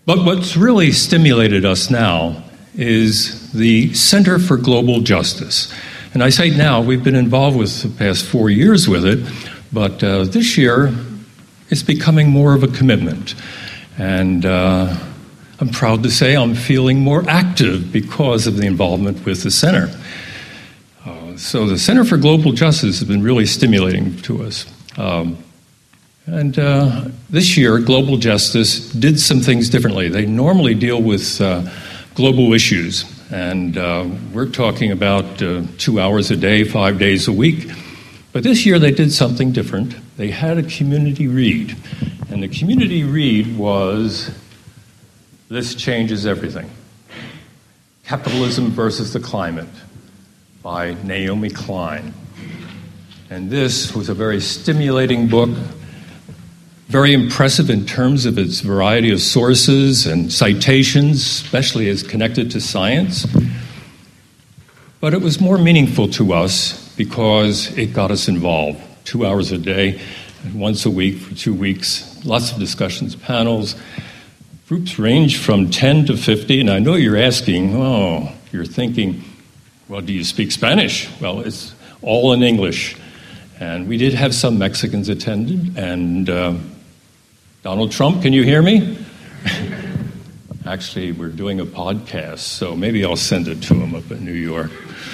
But what's really stimulated us now is the Center for Global Justice. And I say now, we've been involved with the past 4 years with it, but this year it's becoming more of a commitment. And I'm proud to say I'm feeling more active because of the involvement with the center. So the Center for Global Justice has been really stimulating to us. And this year, Global Justice did some things differently. They normally deal with global issues, and we're talking about 2 hours a day, 5 days a week. But this year they did something different. They had a community read, and the community read was This Changes Everything: Capitalism versus the Climate by Naomi Klein. And this was a very stimulating book, very impressive in terms of its variety of sources and citations, especially as connected to science. But it was more meaningful to us because it got us involved. 2 hours a day, once a week for 2 weeks, lots of discussions, panels. Groups range from 10 to 50, and I know you're asking, you're thinking, well, do you speak Spanish? Well, it's all in English. And we did have some Mexicans attended, and Donald Trump, can you hear me? Actually, we're doing a podcast, so maybe I'll send it to him up in New York.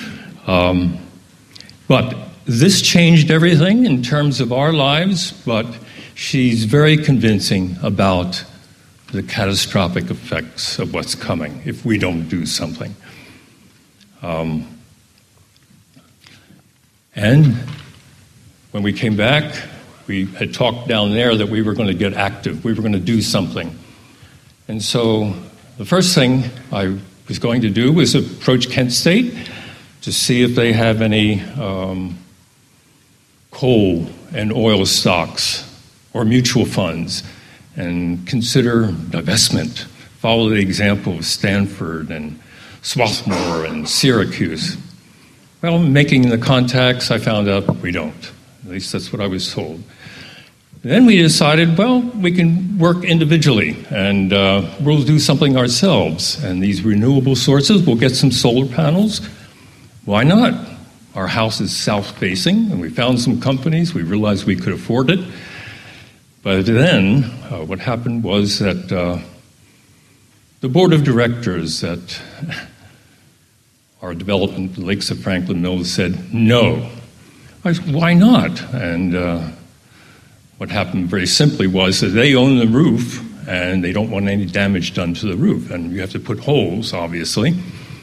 But this changed everything in terms of our lives, but she's very convincing about the catastrophic effects of what's coming if we don't do something. And when we came back, we had talked down there that we were going to get active. We were going to do something. And so the first thing I was going to do was approach Kent State to see if they have any coal and oil stocks or mutual funds and consider divestment. Follow the example of Stanford and Swarthmore and Syracuse. Well, making the contacts, I found out we don't. At least that's what I was told. Then we decided, well, we can work individually, and we'll do something ourselves. And these renewable sources, we'll get some solar panels. Why not? Our house is south-facing, and we found some companies. We realized we could afford it. But then what happened was that the board of directors at our development, the Lakes of Franklin Mills, said no. I said, why not? And what happened very simply was that they own the roof and they don't want any damage done to the roof. And you have to put holes, obviously.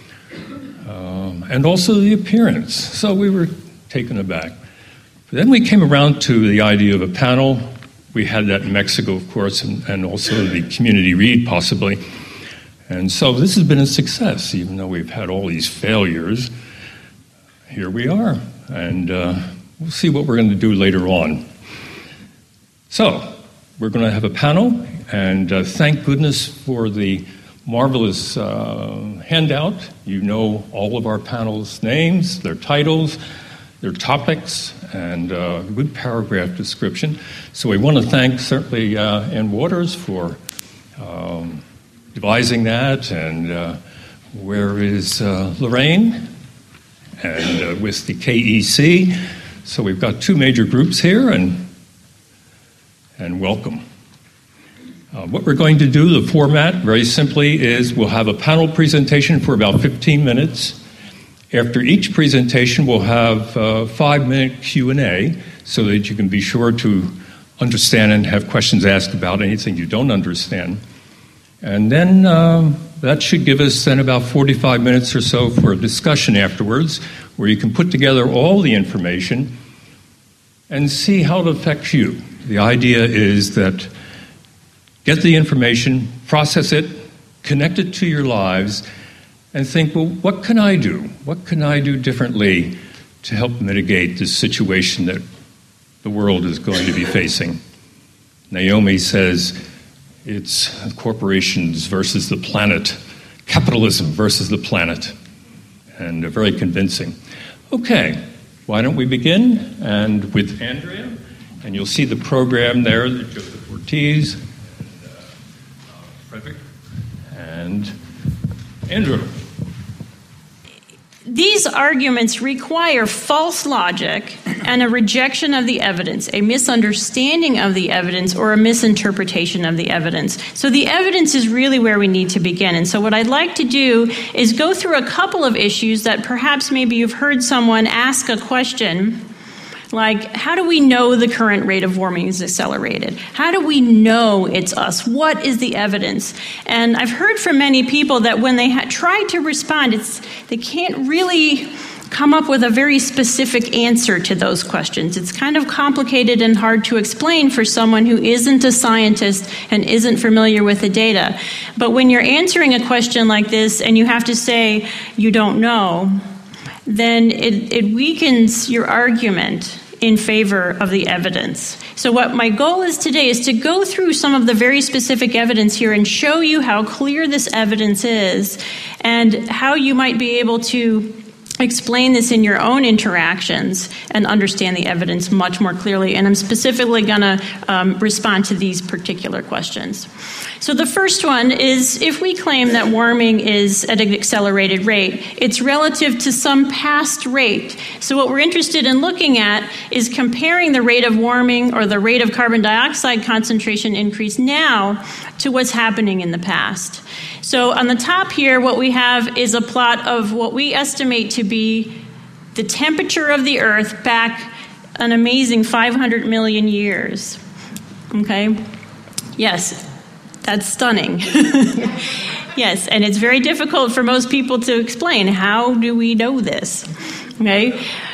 And also the appearance. So we were taken aback. But then we came around to the idea of a panel. We had that in Mexico, of course, and also the community read, possibly. And so this has been a success, even though we've had all these failures. Here we are, and we'll see what we're going to do later on. So we're going to have a panel, and thank goodness for the marvelous handout. You know all of our panelists' names, their titles, their topics, and a good paragraph description. So we want to thank certainly Ann Waters for devising that, and where is Lorraine? And with the KEC. So we've got two major groups here, and welcome. What we're going to do, the format, very simply, is we'll have a panel presentation for about 15 minutes. After each presentation, we'll have a 5-minute Q&A so that you can be sure to understand and have questions asked about anything you don't understand. And then that should give us then about 45 minutes or so for a discussion afterwards, where you can put together all the information and see how it affects you. The idea is that get the information, process it, connect it to your lives, and think, well, what can I do? What can I do differently to help mitigate this situation that the world is going to be facing? Naomi says it's corporations versus the planet, capitalism versus the planet, and very convincing. Okay, why don't we begin? And with Andrea, and you'll see the program there that Joseph Ortiz and Frederick And Andrew. These arguments require false logic and a rejection of the evidence, a misunderstanding of the evidence, or a misinterpretation of the evidence. So the evidence is really where we need to begin. And so what I'd like to do is go through a couple of issues that perhaps maybe you've heard someone ask a question like, how do we know the current rate of warming is accelerated? How do we know it's us? What is the evidence? And I've heard from many people that when they try to respond, they can't really come up with a very specific answer to those questions. It's kind of complicated and hard to explain for someone who isn't a scientist and isn't familiar with the data. But when you're answering a question like this and you have to say you don't know, then it weakens your argument in favor of the evidence. So what my goal is today is to go through some of the very specific evidence here and show you how clear this evidence is and how you might be able to explain this in your own interactions and understand the evidence much more clearly. And I'm specifically going to respond to these particular questions. So the first one is, if we claim that warming is at an accelerated rate, it's relative to some past rate. So what we're interested in looking at is comparing the rate of warming or the rate of carbon dioxide concentration increase now to what's happening in the past. So on the top here, what we have is a plot of what we estimate to be the temperature of the Earth back an amazing 500 million years. Okay? Yes. That's stunning. Yes, and it's very difficult for most people to explain. How do we know this? Okay.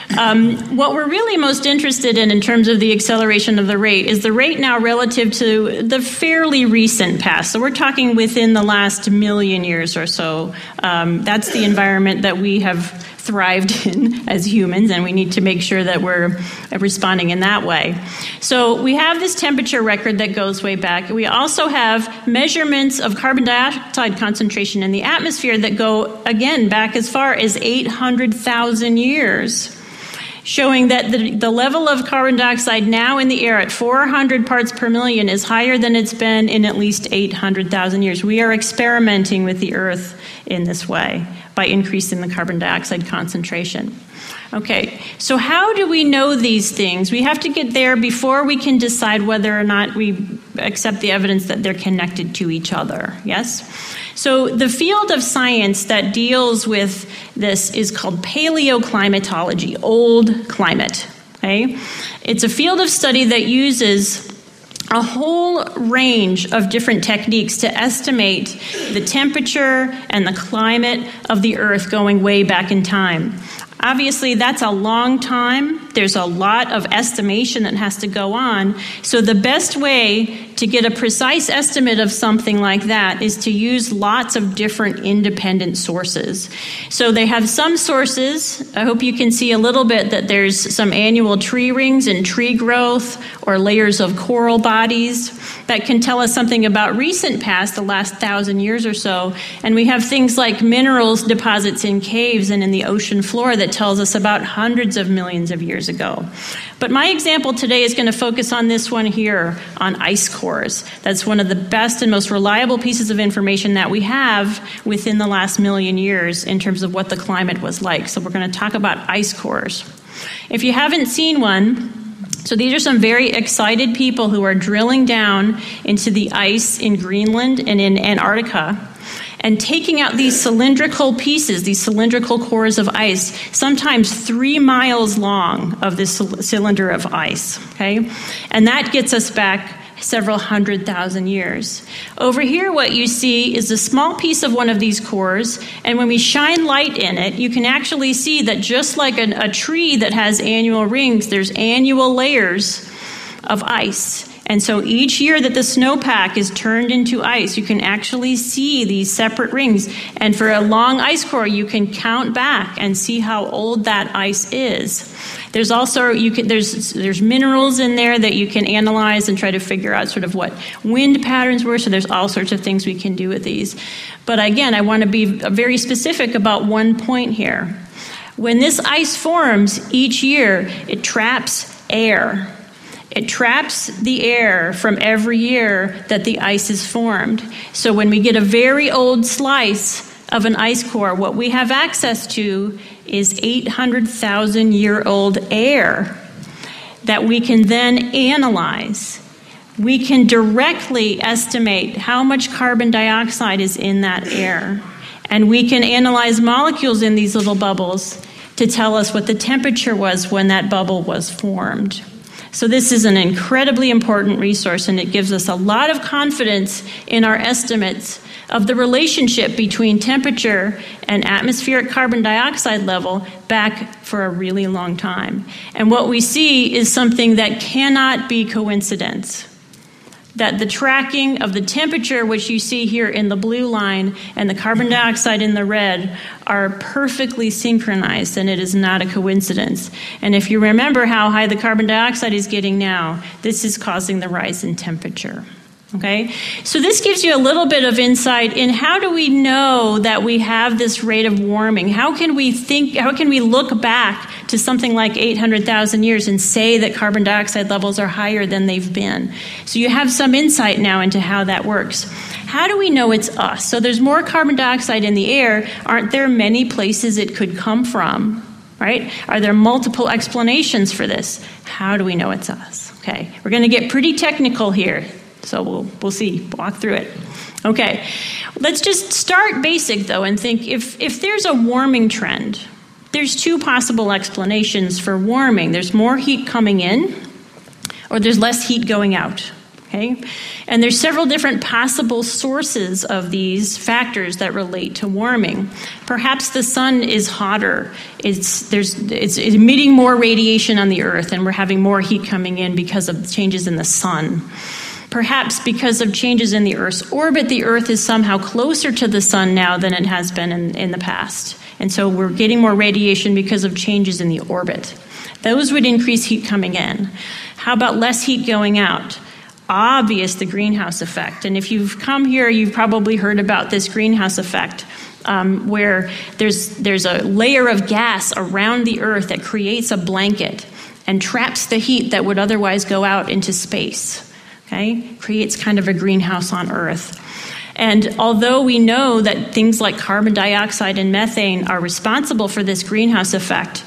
What we're really most interested in terms of the acceleration of the rate is the rate now relative to the fairly recent past. So we're talking within the last million years or so. That's the environment that we have thrived in as humans, and we need to make sure that we're responding in that way. So we have this temperature record that goes way back. We also have measurements of carbon dioxide concentration in the atmosphere that go, again, back as far as 800,000 years, showing that the level of carbon dioxide now in the air at 400 parts per million is higher than it's been in at least 800,000 years. We are experimenting with the Earth in this way by increasing the carbon dioxide concentration. Okay, so how do we know these things? We have to get there before we can decide whether or not we accept the evidence that they're connected to each other, yes? So the field of science that deals with this is called paleoclimatology, old climate, okay? It's a field of study that uses a whole range of different techniques to estimate the temperature and the climate of the Earth going way back in time. Obviously, that's a long time. There's a lot of estimation that has to go on. So the best way to get a precise estimate of something like that is to use lots of different independent sources. So they have some sources. I hope you can see a little bit that there's some annual tree rings and tree growth or layers of coral bodies that can tell us something about recent past, the last 1,000 years or so. And we have things like minerals deposits in caves and in the ocean floor that tells us about hundreds of millions of years ago. But my example today is going to focus on this one here, on ice cores. That's one of the best and most reliable pieces of information that we have within the last million years in terms of what the climate was like. So we're going to talk about ice cores. If you haven't seen one, so these are some very excited people who are drilling down into the ice in Greenland and in Antarctica and taking out these cylindrical pieces, these cylindrical cores of ice, sometimes 3 miles long of this cylinder of ice, okay? And that gets us back several 100,000 years. Over here, what you see is a small piece of one of these cores, and when we shine light in it, you can actually see that just like a tree that has annual rings, there's annual layers of ice. And so each year that the snowpack is turned into ice, you can actually see these separate rings. And for a long ice core, you can count back and see how old that ice is. There's also there's minerals in there that you can analyze and try to figure out sort of what wind patterns were. So there's all sorts of things we can do with these. But again, I want to be very specific about one point here. When this ice forms each year, it traps air. It traps the air from every year that the ice is formed. So when we get a very old slice of an ice core, what we have access to is 800,000-year-old air that we can then analyze. We can directly estimate how much carbon dioxide is in that air. And we can analyze molecules in these little bubbles to tell us what the temperature was when that bubble was formed. So this is an incredibly important resource, and it gives us a lot of confidence in our estimates of the relationship between temperature and atmospheric carbon dioxide level back for a really long time. And what we see is something that cannot be coincidence. That the tracking of the temperature, which you see here in the blue line, and the carbon dioxide in the red are perfectly synchronized, and it is not a coincidence. And if you remember how high the carbon dioxide is getting now, this is causing the rise in temperature. Okay? So this gives you a little bit of insight in how do we know that we have this rate of warming? How can we look back to something like 800,000 years and say that carbon dioxide levels are higher than they've been? So you have some insight now into how that works. How do we know it's us? So there's more carbon dioxide in the air. Aren't there many places it could come from? Right? Are there multiple explanations for this? How do we know it's us? Okay, we're going to get pretty technical here. So we'll see, walk through it. Okay, let's just start basic though and think if there's a warming trend, there's two possible explanations for warming. There's more heat coming in or there's less heat going out. Okay, and there's several different possible sources of these factors that relate to warming. Perhaps the sun is hotter. It's emitting more radiation on the earth and we're having more heat coming in because of changes in the sun. Perhaps because of changes in the Earth's orbit, the Earth is somehow closer to the sun now than it has been in the past. And so we're getting more radiation because of changes in the orbit. Those would increase heat coming in. How about less heat going out? Obvious, the greenhouse effect. And if you've come here, you've probably heard about this greenhouse effect, where there's a layer of gas around the Earth that creates a blanket and traps the heat that would otherwise go out into space. Okay, creates kind of a greenhouse on Earth. And although we know that things like carbon dioxide and methane are responsible for this greenhouse effect,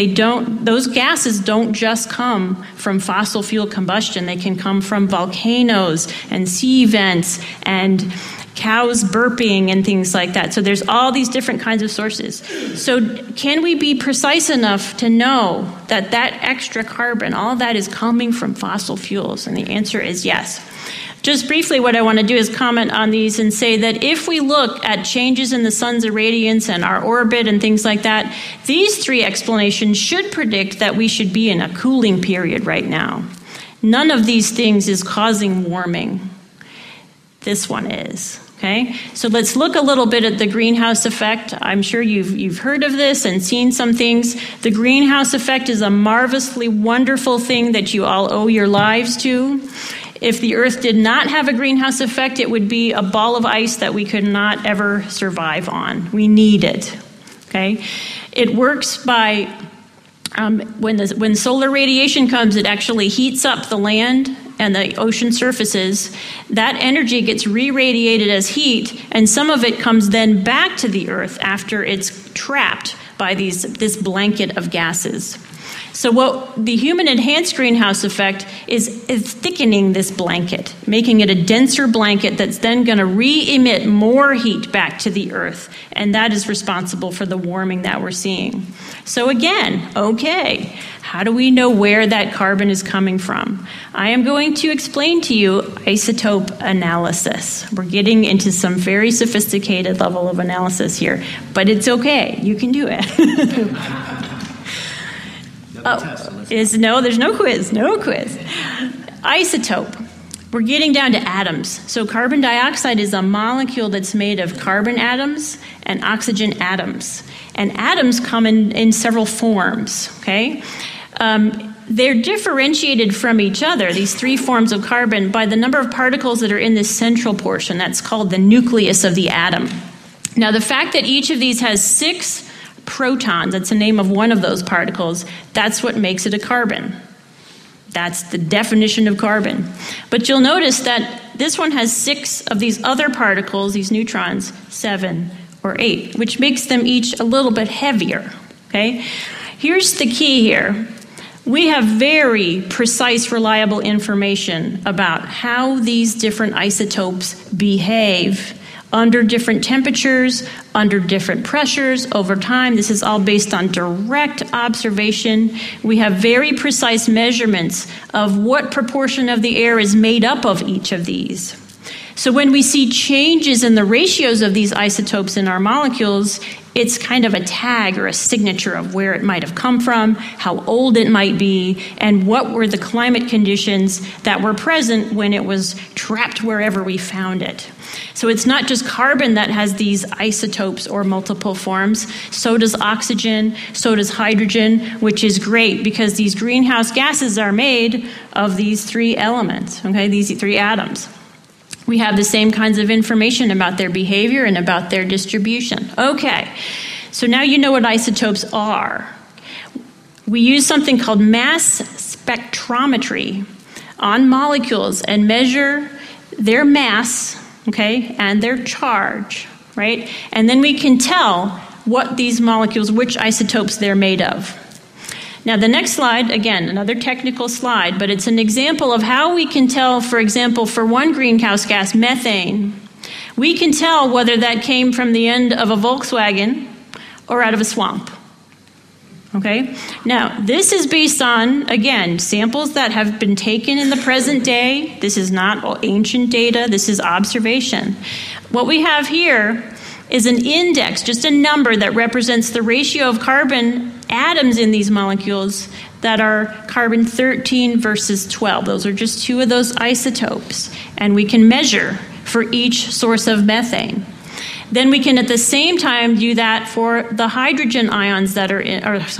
those gases don't just come from fossil fuel combustion. They can come from volcanoes and sea vents and cows burping and things like that. So there's all these different kinds of sources. So can we be precise enough to know that extra carbon, all that is coming from fossil fuels? And the answer is yes. Just briefly, what I want to do is comment on these and say that if we look at changes in the sun's irradiance and our orbit and things like that, these three explanations should predict that we should be in a cooling period right now. None of these things is causing warming. This one is. Okay, so let's look a little bit at the greenhouse effect. I'm sure you've heard of this and seen some things. The greenhouse effect is a marvelously wonderful thing that you all owe your lives to. If the Earth did not have a greenhouse effect, it would be a ball of ice that we could not ever survive on. We need it. Okay, it works by when solar radiation comes, it actually heats up the land and the ocean surfaces. That energy gets re-radiated as heat, and some of it comes then back to the Earth after it's trapped by this blanket of gases. So what the human-enhanced greenhouse effect is thickening this blanket, making it a denser blanket that's then going to re-emit more heat back to the Earth, and that is responsible for the warming that we're seeing. So again, okay, how do we know where that carbon is coming from? I am going to explain to you isotope analysis. We're getting into some very sophisticated level of analysis here, but it's okay. You can do it. There's no quiz. Isotope. We're getting down to atoms. So carbon dioxide is a molecule that's made of carbon atoms and oxygen atoms. And atoms come in several forms, okay? They're differentiated from each other, these three forms of carbon, by the number of particles that are in this central portion. That's called the nucleus of the atom. Now, the fact that each of these has 6 protons, that's the name of one of those particles, that's what makes it a carbon. That's the definition of carbon. But you'll notice that this one has 6 of these other particles, these neutrons, 7 or 8, which makes them each a little bit heavier, okay? Here's the key here. We have very precise, reliable information about how these different isotopes behave under different temperatures, under different pressures, over time. This is all based on direct observation. We have very precise measurements of what proportion of the air is made up of each of these. So when we see changes in the ratios of these isotopes in our molecules, it's kind of a tag or a signature of where it might have come from, how old it might be, and what were the climate conditions that were present when it was trapped wherever we found it. So it's not just carbon that has these isotopes or multiple forms. So does oxygen, so does hydrogen, which is great because these greenhouse gases are made of these 3 elements, okay, these 3 atoms. We have the same kinds of information about their behavior and about their distribution. Okay, so now you know what isotopes are. We use something called mass spectrometry on molecules and measure their mass, okay, and their charge, right? And then we can tell what these molecules, which isotopes they're made of. Now, the next slide, again, another technical slide, but it's an example of how we can tell, for example, for one greenhouse gas, methane, we can tell whether that came from the end of a Volkswagen or out of a swamp. Okay? Now, this is based on, again, samples that have been taken in the present day. This is not ancient data. This is observation. What we have here is an index, just a number that represents the ratio of carbon atoms in these molecules that are carbon 13 versus 12. Those are just 2 of those isotopes. And we can measure for each source of methane. Then we can at the same time do that for the hydrogen ions that are in, or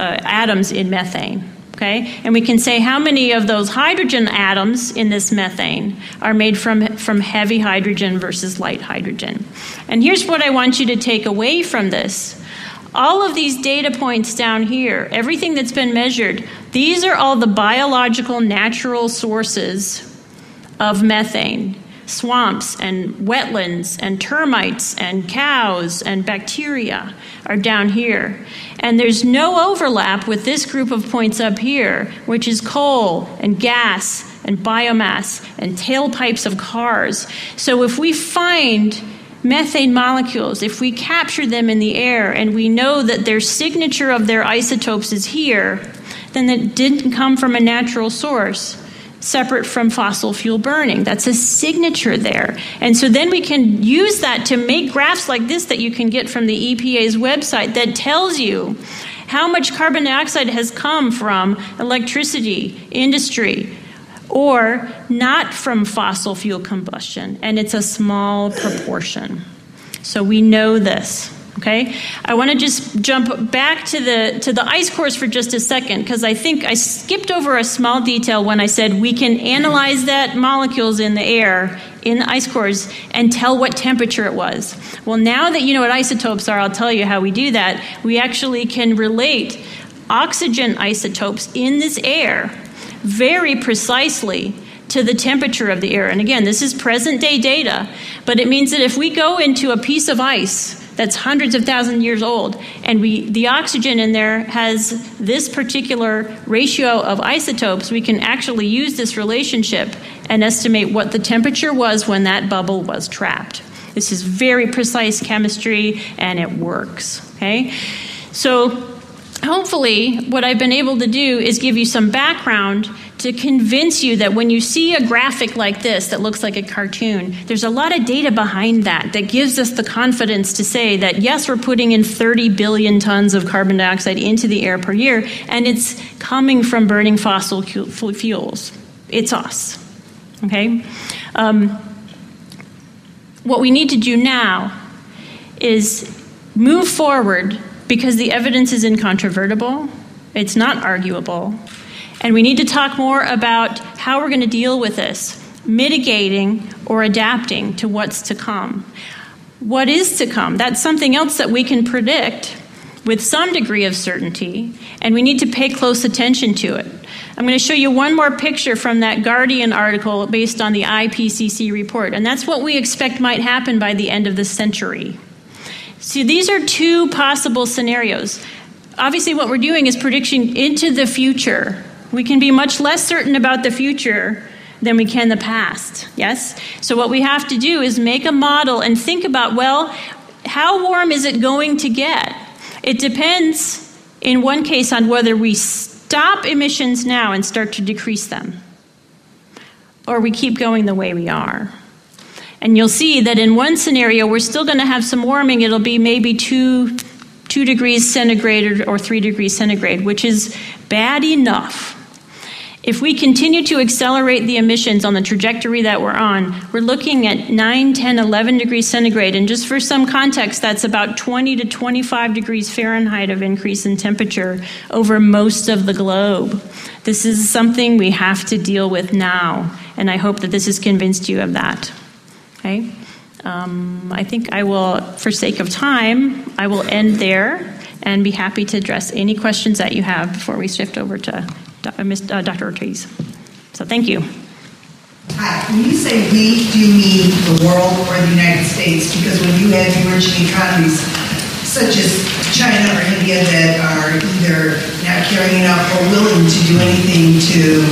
atoms in methane. Okay? And we can say how many of those hydrogen atoms in this methane are made from heavy hydrogen versus light hydrogen. And here's what I want you to take away from this. All of these data points down here, everything that's been measured, these are all the biological natural sources of methane. Swamps and wetlands and termites and cows and bacteria are down here. And there's no overlap with this group of points up here, which is coal and gas and biomass and tailpipes of cars. So if we find methane molecules, if we capture them in the air and we know that their signature of their isotopes is here, then it didn't come from a natural source separate from fossil fuel burning. That's a signature there. And so then we can use that to make graphs like this that you can get from the EPA's website that tells you how much carbon dioxide has come from electricity, industry, or not from fossil fuel combustion. And it's a small proportion. So we know this. Okay, I want to just jump back to the ice cores for just a second, because I think I skipped over a small detail when I said we can analyze that molecules in the air in the ice cores and tell what temperature it was. Well, now that you know what isotopes are, I'll tell you how we do that. We actually can relate oxygen isotopes in this air very precisely to the temperature of the air. And again, this is present day data, but it means that if we go into a piece of ice that's hundreds of thousands of years old, and the oxygen in there has this particular ratio of isotopes, we can actually use this relationship and estimate what the temperature was when that bubble was trapped. This is very precise chemistry, and it works. Okay? So hopefully what I've been able to do is give you some background to convince you that when you see a graphic like this that looks like a cartoon, there's a lot of data behind that gives us the confidence to say that, yes, we're putting in 30 billion tons of carbon dioxide into the air per year, and it's coming from burning fossil fuels. It's us. Okay? What we need to do now is move forward because the evidence is incontrovertible. It's not arguable. And we need to talk more about how we're going to deal with this, mitigating or adapting to what's to come. What is to come? That's something else that we can predict with some degree of certainty, and we need to pay close attention to it. I'm going to show you one more picture from that Guardian article based on the IPCC report, and that's what we expect might happen by the end of the century. See, these are two possible scenarios. Obviously, what we're doing is prediction into the future. We can be much less certain about the future than we can the past, yes? So what we have to do is make a model and think about, well, how warm is it going to get? It depends, in one case, on whether we stop emissions now and start to decrease them, or we keep going the way we are. And you'll see that in one scenario, we're still going to have some warming. It'll be maybe 2 degrees centigrade or 3 degrees centigrade, which is bad enough. If we continue to accelerate the emissions on the trajectory that we're on, we're looking at 9, 10, 11 degrees centigrade. And just for some context, that's about 20 to 25 degrees Fahrenheit of increase in temperature over most of the globe. This is something we have to deal with now. And I hope that this has convinced you of that. Okay? I think I will, for sake of time, I will end there and be happy to address any questions that you have before we shift over to Dr. Ortiz. So thank you. Hi. When you say we, do you mean the world or the United States? Because when you have emerging economies such as China or India that are either not carrying out or willing to do anything to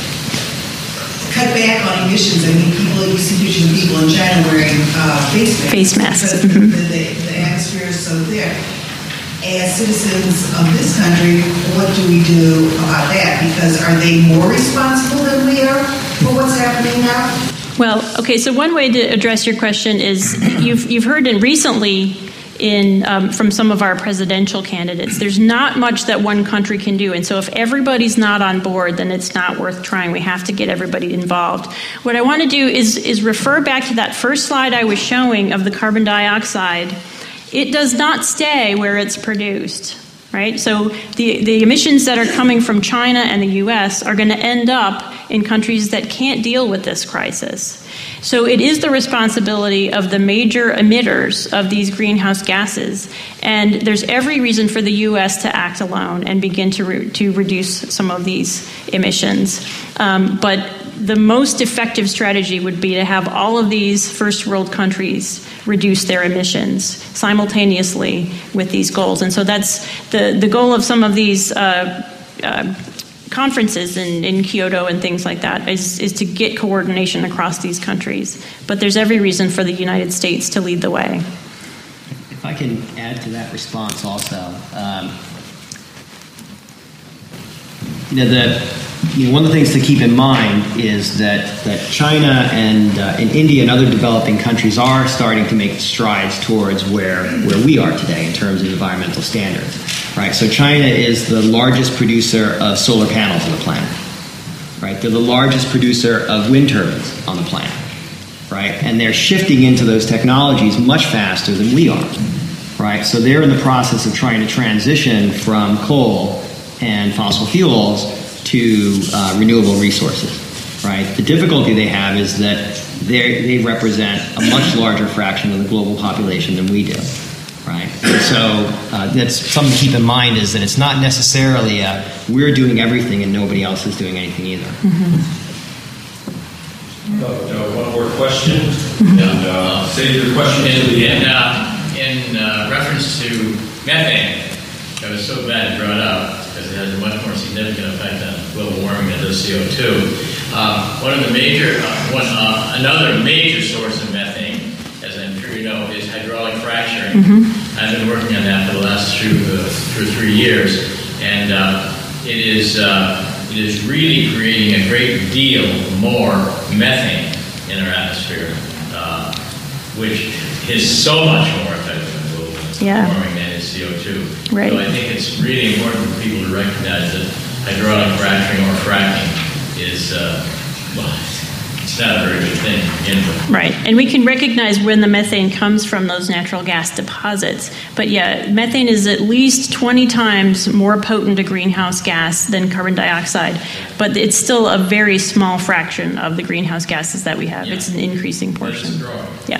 cut back on emissions, I mean, you see pictures of people in China wearing face masks. Because the atmosphere is so thick. As citizens of this country, what do we do about that? Because are they more responsible than we are for what's happening now? Well, okay, so one way to address your question is you've heard recently from some of our presidential candidates, there's not much that one country can do. And so if everybody's not on board, then it's not worth trying. We have to get everybody involved. What I want to do is refer back to that first slide I was showing of the carbon dioxide. It does not stay where it's produced, right? So the emissions that are coming from China and the U.S. are going to end up in countries that can't deal with this crisis. So it is the responsibility of the major emitters of these greenhouse gases, and there's every reason for the U.S. to act alone and begin to reduce some of these emissions. But the most effective strategy would be to have all of these first world countries reduce their emissions simultaneously with these goals. And so that's the goal of some of these conferences in Kyoto and things like that is to get coordination across these countries. But there's every reason for the United States to lead the way. If I can add to that response also, one of the things to keep in mind is that China and India and other developing countries are starting to make strides towards where we are today in terms of environmental standards. Right, so China is the largest producer of solar panels on the planet. Right, they're the largest producer of wind turbines on the planet. Right, and they're shifting into those technologies much faster than we are. Right, so they're in the process of trying to transition from coal and fossil fuels to renewable resources. Right, the difficulty they have is that they represent a much larger fraction of the global population than we do. Right, and so that's something to keep in mind, is that it's not necessarily we're doing everything and nobody else is doing anything either. Mm-hmm. One more question, and save your question to the end. In reference to methane, I was so glad you brought up because it has a much more significant effect on global warming than does CO2. Another major source of methane, as I'm sure you know, is hydraulic fracturing. Mm-hmm. I've been working on that for the last 2 or 3 years, and it is really creating a great deal more methane in our atmosphere, which is so much more effective in global warming than is CO2. Right. So I think it's really important for people to recognize that hydraulic fracturing or fracking is it's not a very good thing to begin with. Right, and we can recognize when the methane comes from those natural gas deposits. But yeah, methane is at least 20 times more potent a greenhouse gas than carbon dioxide. But it's still a very small fraction of the greenhouse gases that we have. Yeah. It's an increasing portion. Yeah.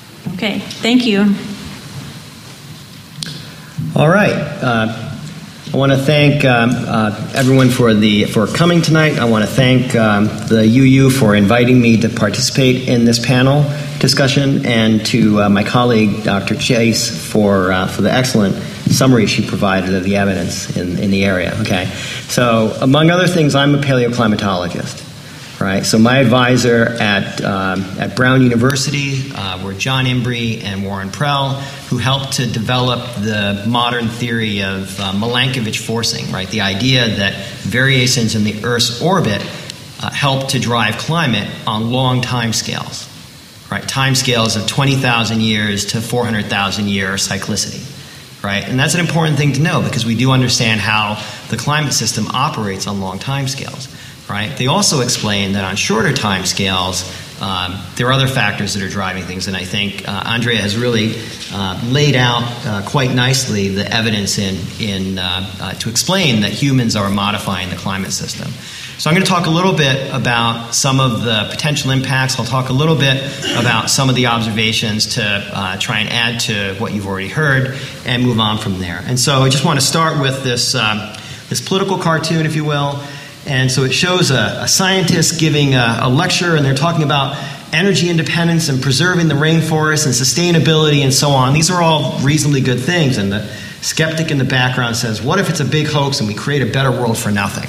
Okay, thank you. All right. I want to thank everyone for coming tonight. I want to thank the UU for inviting me to participate in this panel discussion, and to my colleague, Dr. Chase, for the excellent summary she provided of the evidence in the area. Okay, so among other things, I'm a paleoclimatologist. Right, so my advisor at Brown University were John Embry and Warren Prell, who helped to develop the modern theory of Milankovitch forcing. Right, the idea that variations in the Earth's orbit help to drive climate on long time scales. Right, time scales of 20,000 years to 400,000 year cyclicity. Right, and that's an important thing to know because we do understand how the climate system operates on long time scales. Right. They also explain that on shorter time scales, there are other factors that are driving things, and I think Andrea has really laid out quite nicely the evidence to explain that humans are modifying the climate system. So I'm going to talk a little bit about some of the potential impacts. I'll talk a little bit about some of the observations to try and add to what you've already heard, and move on from there. And so I just want to start with this political cartoon, if you will. And so it shows a scientist giving a lecture, and they're talking about energy independence and preserving the rainforest and sustainability and so on. These are all reasonably good things. And the skeptic in the background says, what if it's a big hoax and we create a better world for nothing?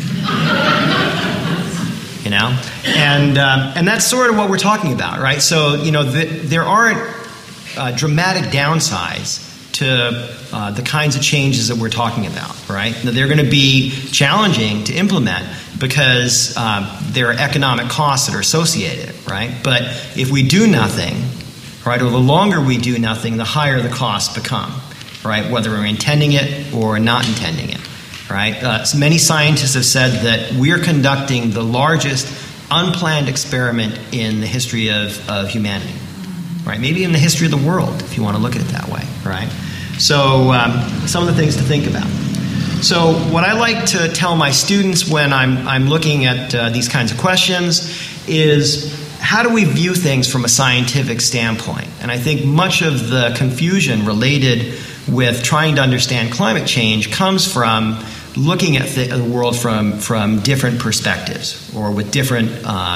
You know? And that's sort of what we're talking about, right? So, you know, there aren't dramatic downsides to the kinds of changes that we're talking about, right? Now, they're going to be challenging to implement because there are economic costs that are associated, right? But if we do nothing, right, or the longer we do nothing, the higher the costs become, right? Whether we're intending it or not intending it, right? So many scientists have said that we're conducting the largest unplanned experiment in the history of humanity. Right, maybe in the history of the world, if you want to look at it that way, right? So some of the things to think about. So what I like to tell my students when I'm looking at these kinds of questions is, how do we view things from a scientific standpoint? And I think much of the confusion related with trying to understand climate change comes from looking at the world from different perspectives or with different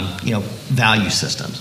value systems.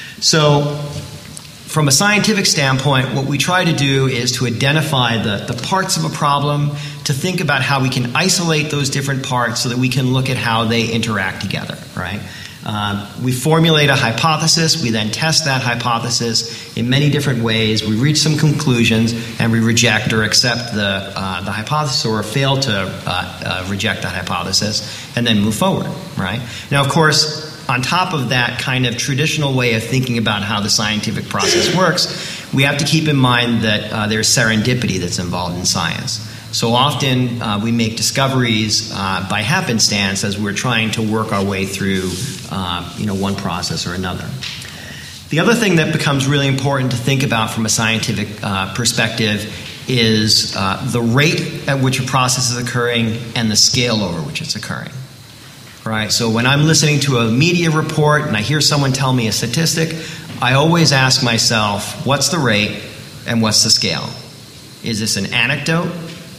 So from a scientific standpoint, what we try to do is to identify the parts of a problem, to think about how we can isolate those different parts so that we can look at how they interact together, right? We formulate a hypothesis, we then test that hypothesis in many different ways, we reach some conclusions, and we reject or accept the hypothesis or fail to reject that hypothesis, and then move forward, right? Now, of course, on top of that kind of traditional way of thinking about how the scientific process works, we have to keep in mind that there's serendipity that's involved in science. So often we make discoveries by happenstance as we're trying to work our way through one process or another. The other thing that becomes really important to think about from a scientific perspective is the rate at which a process is occurring and the scale over which it's occurring. Right, so when I'm listening to a media report and I hear someone tell me a statistic, I always ask myself, what's the rate and what's the scale? Is this an anecdote?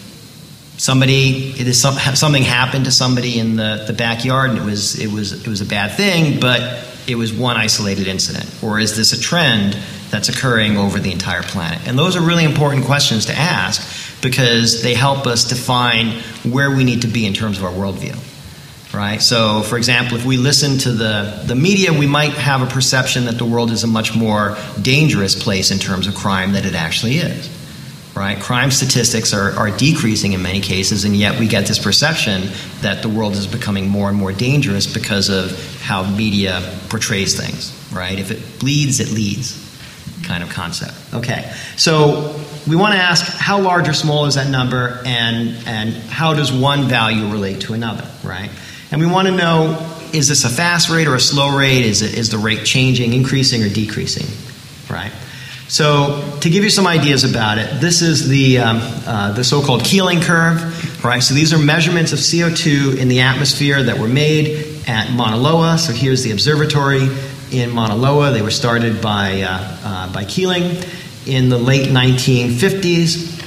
Something happened to somebody in the backyard and it was a bad thing, but it was one isolated incident? Or is this a trend that's occurring over the entire planet? And those are really important questions to ask because they help us define where we need to be in terms of our worldview. Right? So, for example, if we listen to the media, we might have a perception that the world is a much more dangerous place in terms of crime than it actually is. Right? Crime statistics are decreasing in many cases, and yet we get this perception that the world is becoming more and more dangerous because of how media portrays things. Right? If it bleeds, it leads kind of concept. Okay. So we want to ask, how large or small is that number, and how does one value relate to another? Right? And we want to know, is this a fast rate or a slow rate? Is the rate changing, increasing, or decreasing? Right? So to give you some ideas about it, this is the so-called Keeling curve. Right? So these are measurements of CO2 in the atmosphere that were made at Mauna Loa. So here's the observatory in Mauna Loa. They were started by Keeling in the late 1950s.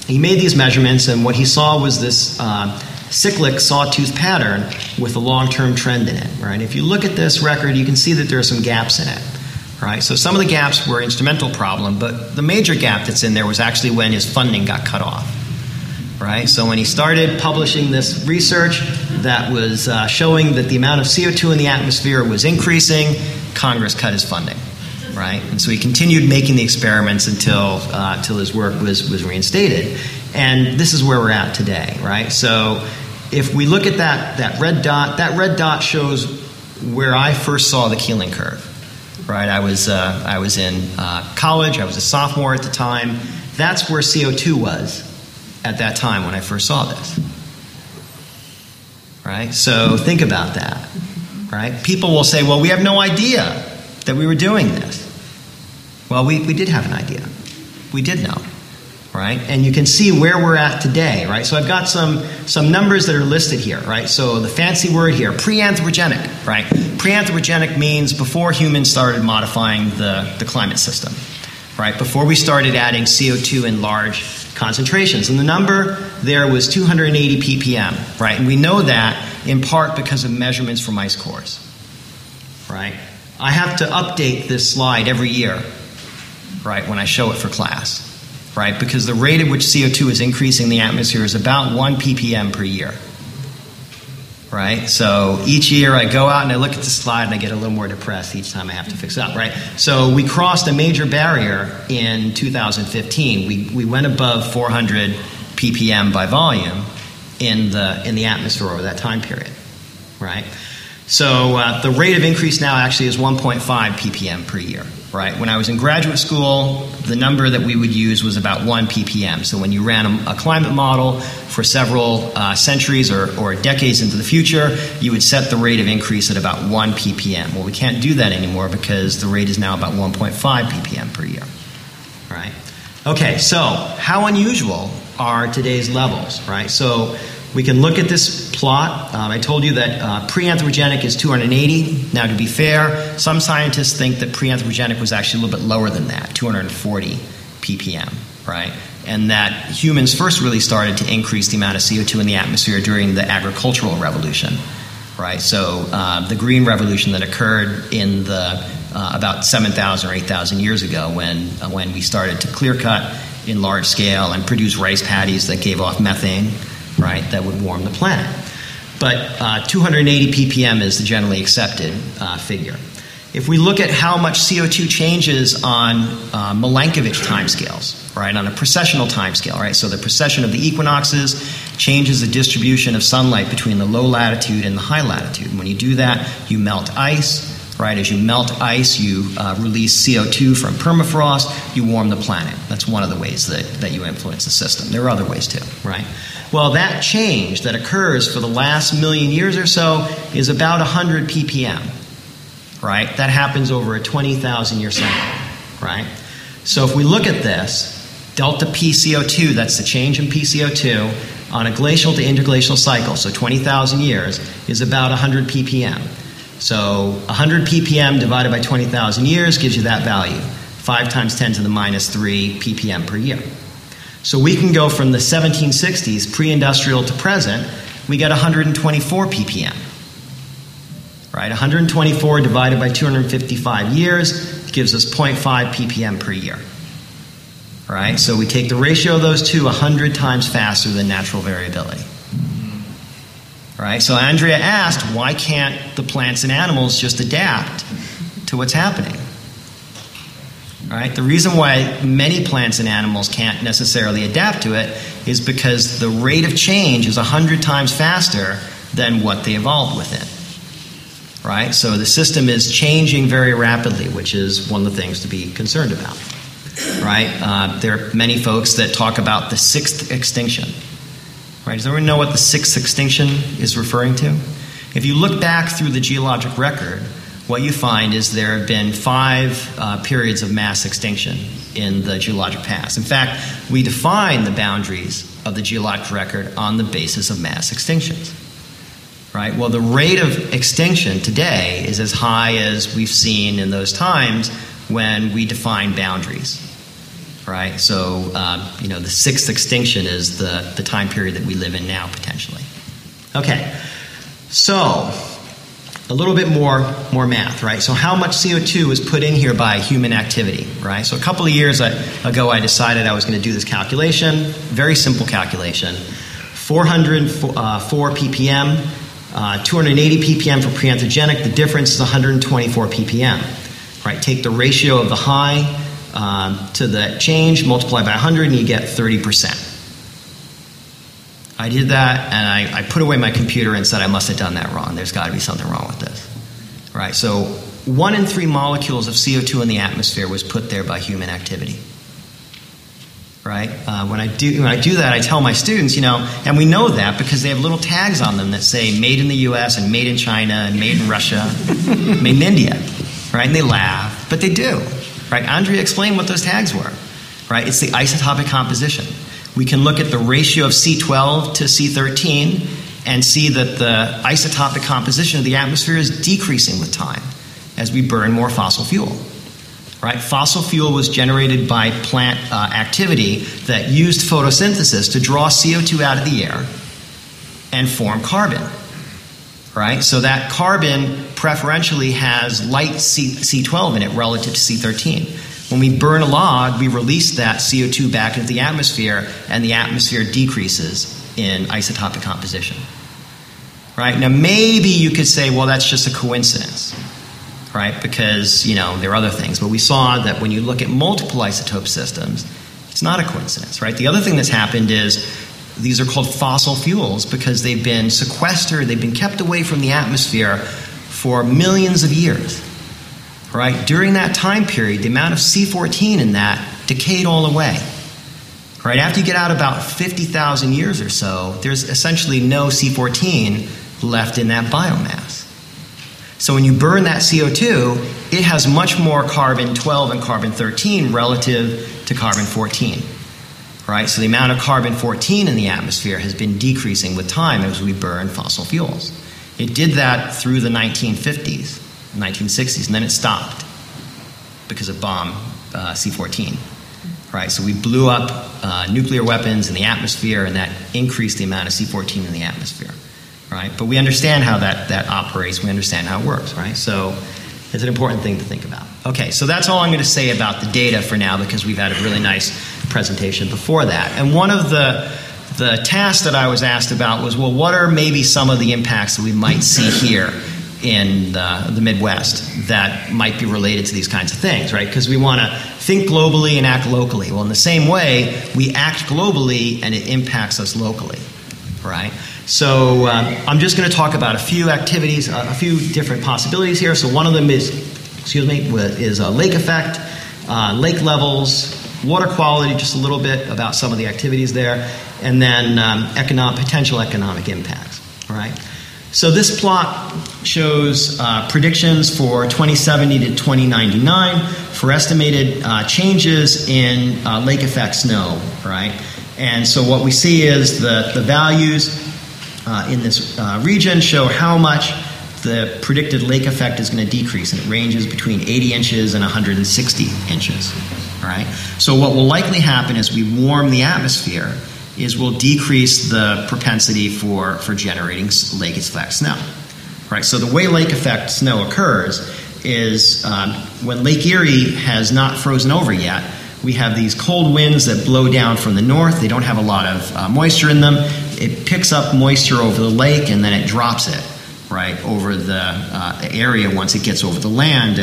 he made these measurements, and what he saw was this cyclic sawtooth pattern with a long-term trend in it, right? If you look at this record, you can see that there are some gaps in it, right? So some of the gaps were instrumental problem, but the major gap that's in there was actually when his funding got cut off, right? So when he started publishing this research that was showing that the amount of CO2 in the atmosphere was increasing, Congress cut his funding, right? And so he continued making the experiments until his work was reinstated. And this is where we're at today, right? So if we look at that red dot shows where I first saw the Keeling curve, right? I was in college. I was a sophomore at the time. That's where CO2 was at that time when I first saw this, right? So think about that, right? People will say, well, we have no idea that we were doing this. Well, we did have an idea. We did know, right? And you can see where we're at today, right? So I've got some numbers that are listed here, right? So the fancy word here, pre-anthropogenic, right? Pre-anthropogenic means before humans started modifying the climate system, right? Before we started adding CO2 in large concentrations. And the number there was 280 ppm, right? And we know that in part because of measurements from ice cores, right? I have to update this slide every year, right, when I show it for class, right? Because the rate at which CO2 is increasing in the atmosphere is about 1 ppm per year, right? So each year I go out and I look at the slide and I get a little more depressed each time I have to fix it up, right? So we crossed a major barrier in 2015. We went above 400 ppm by volume in the atmosphere over that time period, right? So the rate of increase now actually is 1.5 ppm per year, right? When I was in graduate school, the number that we would use was about 1 ppm. So when you ran a climate model for several centuries or decades into the future, you would set the rate of increase at about 1 ppm. Well, we can't do that anymore because the rate is now about 1.5 ppm per year, right? Okay, so how unusual are today's levels, right? So we can look at this plot. I told you that pre-anthropogenic is 280. Now, to be fair, some scientists think that pre-anthropogenic was actually a little bit lower than that, 240 ppm, right? And that humans first really started to increase the amount of CO2 in the atmosphere during the agricultural revolution, right? So the green revolution that occurred in about 7,000 or 8,000 years ago when we started to clear cut in large scale and produce rice paddies that gave off methane, right, that would warm the planet. But 280 ppm is the generally accepted figure. If we look at how much CO2 changes on Milankovitch timescales, right, on a precessional timescale, right, so the precession of the equinoxes changes the distribution of sunlight between the low latitude and the high latitude. And when you do that, you melt ice, right? As you melt ice, you release CO2 from permafrost, you warm the planet. That's one of the ways that you influence the system. There are other ways too, right? Well, that change that occurs for the last million years or so is about 100 ppm, right? That happens over a 20,000 year cycle, right? So if we look at this, delta P CO2, that's the change in P CO2 on a glacial to interglacial cycle, so 20,000 years, is about 100 ppm. So 100 ppm divided by 20,000 years gives you that value, 5 times 10 to the minus 3 ppm per year. So we can go from the 1760s, pre-industrial to present, we get 124 ppm, right? 124 divided by 255 years gives us 0.5 ppm per year, right? So we take the ratio of those two 100 times faster than natural variability. Right? So Andrea asked, why can't the plants and animals just adapt to what's happening? All right? The reason why many plants and animals can't necessarily adapt to it is because the rate of change is 100 times faster than what they evolved within. Right? So the system is changing very rapidly, which is one of the things to be concerned about. Right? There are many folks that talk about the sixth extinction. Right? Does everyone know what the sixth extinction is referring to? If you look back through the geologic record, what you find is there have been 5 periods of mass extinction in the geologic past. In fact, we define the boundaries of the geologic record on the basis of mass extinctions. Right? Well, the rate of extinction today is as high as we've seen in those times when we define boundaries. right? So, the sixth extinction is the time period that we live in now, potentially. Okay, so a little bit more math, right? So how much CO2 is put in here by human activity, right? So a couple of years ago, I decided I was going to do this calculation, very simple calculation, 404 ppm, 280 ppm for preanthogenic, the difference is 124 ppm, right? Take the ratio of the high to the change, multiply by 100, and you get 30%. I did that, and I put away my computer and said I must have done that wrong. There's got to be something wrong with this, right? So 1 in 3 molecules of CO2 in the atmosphere was put there by human activity, right? When I do that, I tell my students, and we know that because they have little tags on them that say made in the U.S. and made in China and made in Russia, made in India, right? And they laugh, but they do, right? Andrea explained what those tags were, right? It's the isotopic composition. We can look at the ratio of C12 to C13 and see that the isotopic composition of the atmosphere is decreasing with time as we burn more fossil fuel. Right? Fossil fuel was generated by plant activity that used photosynthesis to draw CO2 out of the air and form carbon. Right? So that carbon preferentially has light C12 in it relative to C13. When we burn a log, we release that CO2 back into the atmosphere, and the atmosphere decreases in isotopic composition. Right? Now, maybe you could say, well, that's just a coincidence, right? Because, there are other things. But we saw that when you look at multiple isotope systems, it's not a coincidence, right? The other thing that's happened is these are called fossil fuels because they've been sequestered, they've been kept away from the atmosphere for millions of years. Right? During that time period, the amount of C14 in that decayed all away. Right? After you get out about 50,000 years or so, there's essentially no C14 left in that biomass. So when you burn that CO2, it has much more carbon-12 and carbon-13 relative to carbon-14. Right? So the amount of carbon-14 in the atmosphere has been decreasing with time as we burn fossil fuels. It did that through the 1950s. 1960s, and then it stopped because of bomb C14, right? So we blew up nuclear weapons in the atmosphere, and that increased the amount of C14 in the atmosphere, right? But we understand how that operates. We understand how it works, right? So it's an important thing to think about. Okay, so that's all I'm going to say about the data for now because we've had a really nice presentation before that. And one of the tasks that I was asked about was, well, what are maybe some of the impacts that we might see here in the Midwest that might be related to these kinds of things, right? Because we want to think globally and act locally. Well, in the same way, we act globally and it impacts us locally, right? So I'm just going to talk about a few activities, a few different possibilities here. So one of them is a lake effect, lake levels, water quality, just a little bit about some of the activities there, and then potential economic impacts, all right? So this plot shows predictions for 2070 to 2099 for estimated changes in lake effect snow, right? And so what we see is the values in this region show how much the predicted lake effect is going to decrease, and it ranges between 80 inches and 160 inches, right? So what will likely happen as we warm the atmosphere is we'll decrease the propensity for generating lake effect snow. Right? So the way lake effect snow occurs is when Lake Erie has not frozen over yet, we have these cold winds that blow down from the north. They don't have a lot of moisture in them. It picks up moisture over the lake and then it drops it, right, over the area once it gets over the land,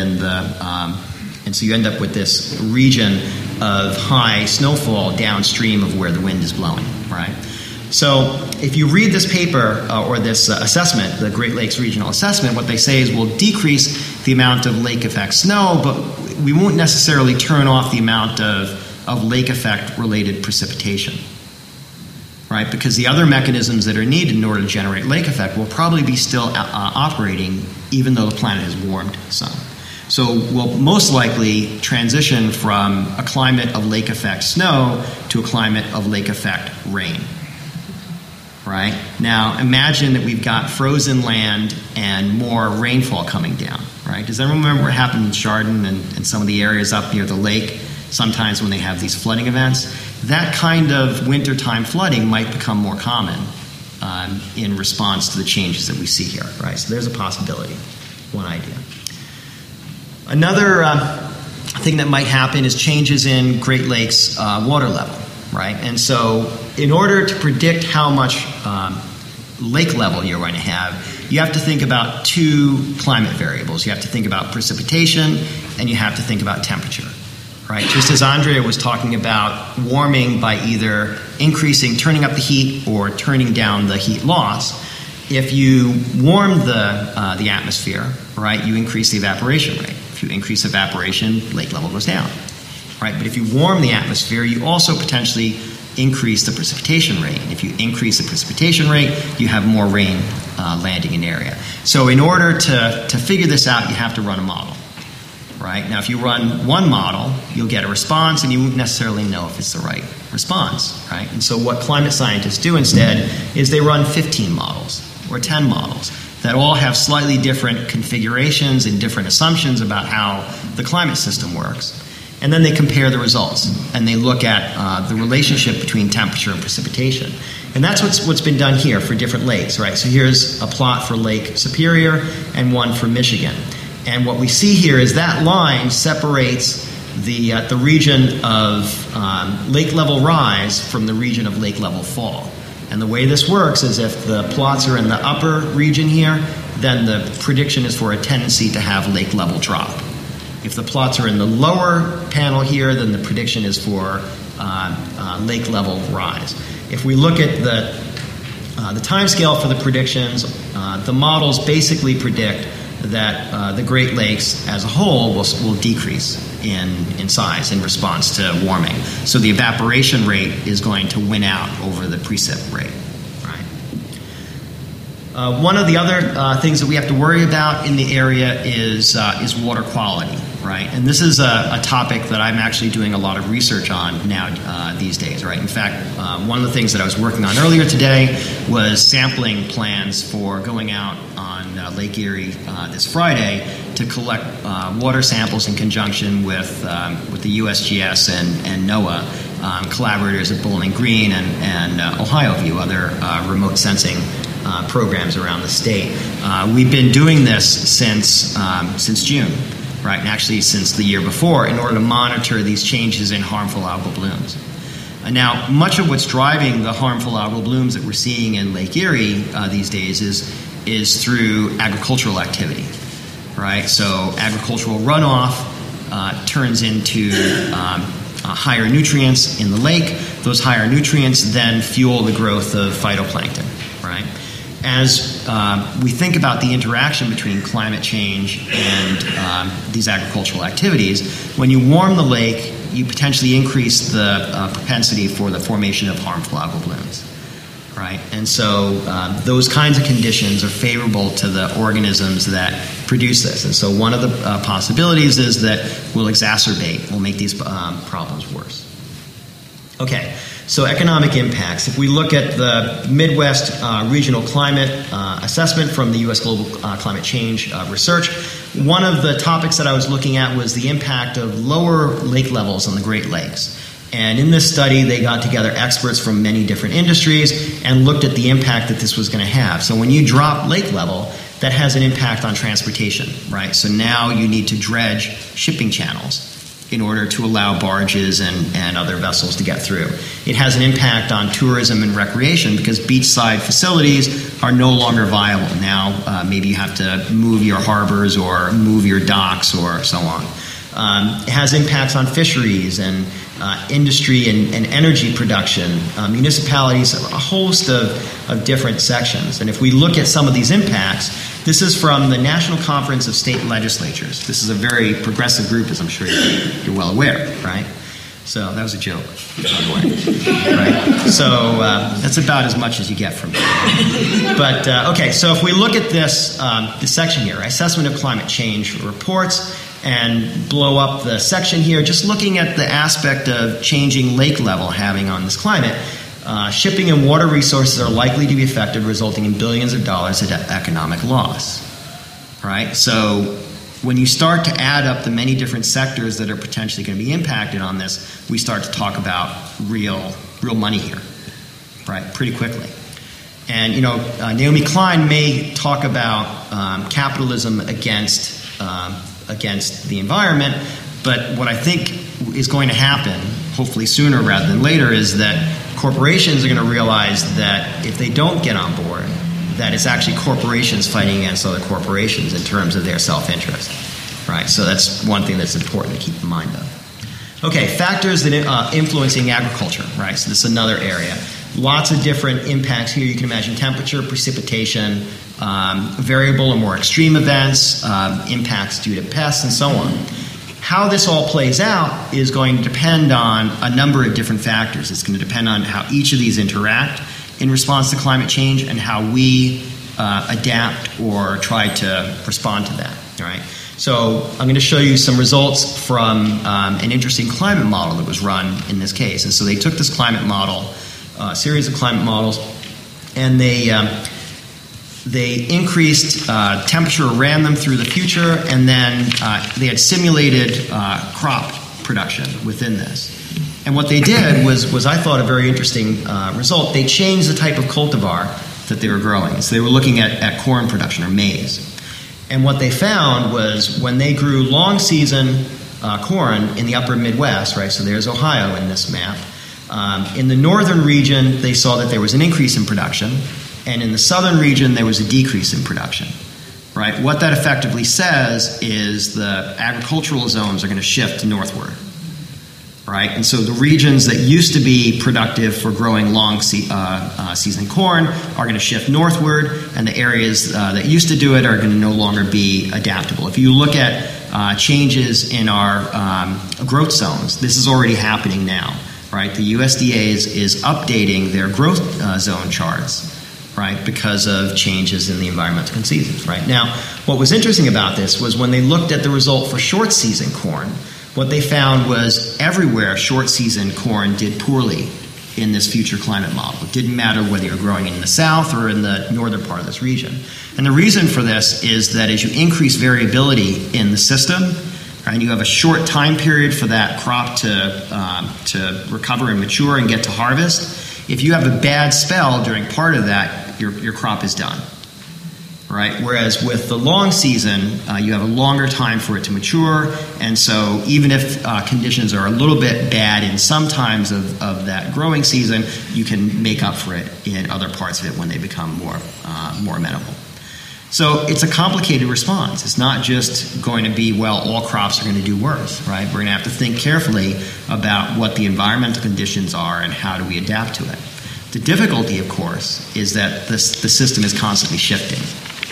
and so you end up with this region of high snowfall downstream of where the wind is blowing, right? So if you read this paper or this assessment, the Great Lakes Regional Assessment, what they say is we'll decrease the amount of lake effect snow, but we won't necessarily turn off the amount of lake effect related precipitation, right? Because the other mechanisms that are needed in order to generate lake effect will probably be still operating even though the planet has warmed some. So we'll most likely transition from a climate of lake effect snow to a climate of lake effect rain. Right? Now imagine that we've got frozen land and more rainfall coming down. Right? Does everyone remember what happened in Chardon and some of the areas up near the lake sometimes when they have these flooding events, that kind of wintertime flooding might become more common in response to the changes that we see here, right? So there's a possibility, one idea. Another thing that might happen is changes in Great Lakes water level, right? And so in order to predict how much lake level you're going to have, you have to think about two climate variables. You have to think about precipitation, and you have to think about temperature, right? Just as Andrea was talking about warming by either turning up the heat or turning down the heat loss, if you warm the atmosphere, right, you increase the evaporation rate. If you increase evaporation, lake level goes down, right? But if you warm the atmosphere, you also potentially increase the precipitation rate. If you increase the precipitation rate, you have more rain landing in area. So in order to figure this out, you have to run a model, right? Now, if you run one model, you'll get a response, and you won't necessarily know if it's the right response, right? And so what climate scientists do instead is they run 15 models or 10 models that all have slightly different configurations and different assumptions about how the climate system works. And then they compare the results, and they look at the relationship between temperature and precipitation. And that's what's been done here for different lakes, right? So here's a plot for Lake Superior and one for Michigan. And what we see here is that line separates the region of lake level rise from the region of lake level fall. And the way this works is if the plots are in the upper region here, then the prediction is for a tendency to have lake level drop. If the plots are in the lower panel here, then the prediction is for lake level rise. If we look at the time scale for the predictions, the models basically predict that the Great Lakes as a whole will decrease in size in response to warming. So the evaporation rate is going to win out over the precip rate. One of the other things that we have to worry about in the area is water quality, right? And this is a topic that I'm actually doing a lot of research on now these days, right? In fact, one of the things that I was working on earlier today was sampling plans for going out on Lake Erie this Friday to collect water samples in conjunction with the USGS and NOAA, collaborators at Bowling Green and OhioView, other remote sensing programs around the state. We've been doing this since June, right, and actually since the year before, in order to monitor these changes in harmful algal blooms. Now, much of what's driving the harmful algal blooms that we're seeing in Lake Erie these days is through agricultural activity, right? So agricultural runoff turns into higher nutrients in the lake. Those higher nutrients then fuel the growth of phytoplankton, right? As we think about the interaction between climate change and these agricultural activities, when you warm the lake, you potentially increase the propensity for the formation of harmful algal blooms, right? And so those kinds of conditions are favorable to the organisms that produce this. And so one of the possibilities is that we'll make these problems worse. Okay. So economic impacts. If we look at the Midwest Regional Climate Assessment from the U.S. Global Climate Change Research, one of the topics that I was looking at was the impact of lower lake levels on the Great Lakes. And in this study, they got together experts from many different industries and looked at the impact that this was going to have. So when you drop lake level, that has an impact on transportation, right? So now you need to dredge shipping channels in order to allow barges and other vessels to get through. It has an impact on tourism and recreation because beachside facilities are no longer viable. Now maybe you have to move your harbors or move your docks or so on. It has impacts on fisheries and industry and energy production, municipalities, a host of different sections. And if we look at some of these impacts, this is from the National Conference of State Legislatures. This is a very progressive group, as I'm sure you're well aware, right? So that was a joke, by the way. Right? So that's about as much as you get from me. But, okay, so if we look at this section here, Assessment of Climate Change Reports, and blow up the section here, just looking at the aspect of changing lake level having on this climate, shipping and water resources are likely to be affected, resulting in billions of dollars of economic loss. Right? So when you start to add up the many different sectors that are potentially going to be impacted on this, we start to talk about real money here, right, pretty quickly. And, Naomi Klein may talk about capitalism against the environment, but what I think is going to happen, hopefully sooner rather than later, is that corporations are going to realize that if they don't get on board, that it's actually corporations fighting against other corporations in terms of their self-interest, right? So that's one thing that's important to keep in mind, though. Okay, factors that influencing agriculture, right? So this is another area. Lots of different impacts here. You can imagine temperature, precipitation, variable or more extreme events, impacts due to pests, and so on. How this all plays out is going to depend on a number of different factors. It's going to depend on how each of these interact in response to climate change and how we adapt or try to respond to that. All right. So I'm going to show you some results from an interesting climate model that was run in this case. And so they took this climate model, a series of climate models, and they increased temperature, ran them through the future, and then they had simulated crop production within this. And what they did was I thought, a very interesting result. They changed the type of cultivar that they were growing. So they were looking at corn production, or maize. And what they found was when they grew long season corn in the upper Midwest, right, so there's Ohio in this map, in the northern region they saw that there was an increase in production, and in the southern region there was a decrease in production. Right? What that effectively says is the agricultural zones are going to shift northward. Right? And so the regions that used to be productive for growing long season corn are going to shift northward, and the areas that used to do it are going to no longer be adaptable. If you look at changes in our growth zones, this is already happening now. Right? The USDA is updating their growth zone charts, right, because of changes in the environmental seasons. Right? Now, what was interesting about this was when they looked at the result for short season corn, what they found was everywhere short season corn did poorly in this future climate model. It didn't matter whether you're growing in the south or in the northern part of this region. And the reason for this is that as you increase variability in the system, and you have a short time period for that crop to recover and mature and get to harvest, if you have a bad spell during part of that, your crop is done. Right? Whereas with the long season, you have a longer time for it to mature, and so even if conditions are a little bit bad in some times of that growing season, you can make up for it in other parts of it when they become more amenable. So it's a complicated response. It's not just going to be, well, all crops are going to do worse, right? We're going to have to think carefully about what the environmental conditions are and how do we adapt to it. The difficulty, of course, is that the system is constantly shifting.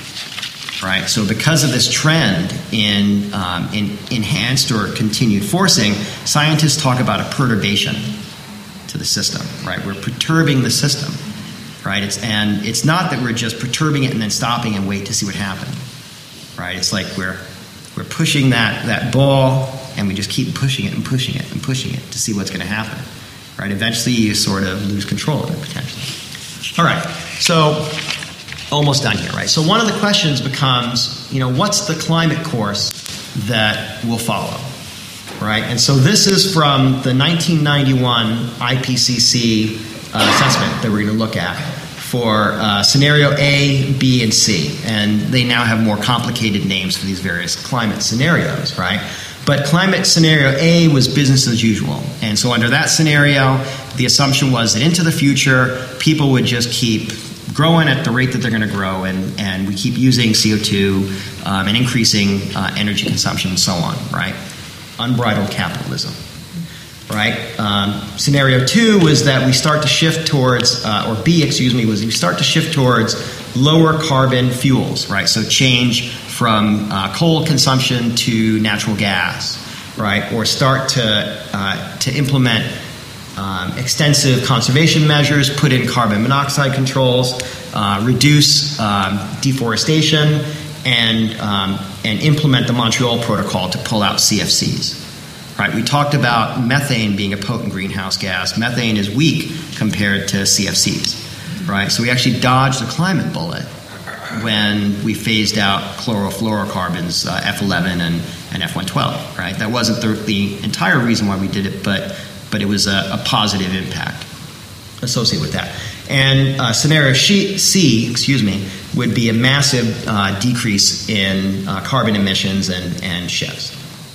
Right, so because of this trend in enhanced or continued forcing, scientists talk about a perturbation to the system. Right, we're perturbing the system. Right, it's not that we're just perturbing it and then stopping and wait to see what happens. Right, it's like we're pushing that ball and we just keep pushing it and pushing it and pushing it to see what's going to happen. Right, eventually you sort of lose control of it potentially. All right, so. Almost done here, right? So one of the questions becomes, what's the climate course that will follow, right? And so this is from the 1991 IPCC assessment that we're going to look at for scenario A, B, and C. And they now have more complicated names for these various climate scenarios, right? But climate scenario A was business as usual. And so under that scenario, the assumption was that into the future, people would just keep growing at the rate that they're going to grow, and we keep using CO2 and increasing energy consumption and so on, right? Unbridled capitalism, right? Scenario 2 was that we start to shift towards, was we start to shift towards lower carbon fuels, right? So change from coal consumption to natural gas, right? Or start to implement extensive conservation measures, put in carbon monoxide controls, reduce deforestation, and implement the Montreal Protocol to pull out CFCs. Right? We talked about methane being a potent greenhouse gas. Methane is weak compared to CFCs. Right? So we actually dodged the climate bullet when we phased out chlorofluorocarbons, F11 and F112, right? That wasn't the entire reason why we did it, but it was a positive impact associated with that. And scenario C, would be a massive decrease in carbon emissions and shifts.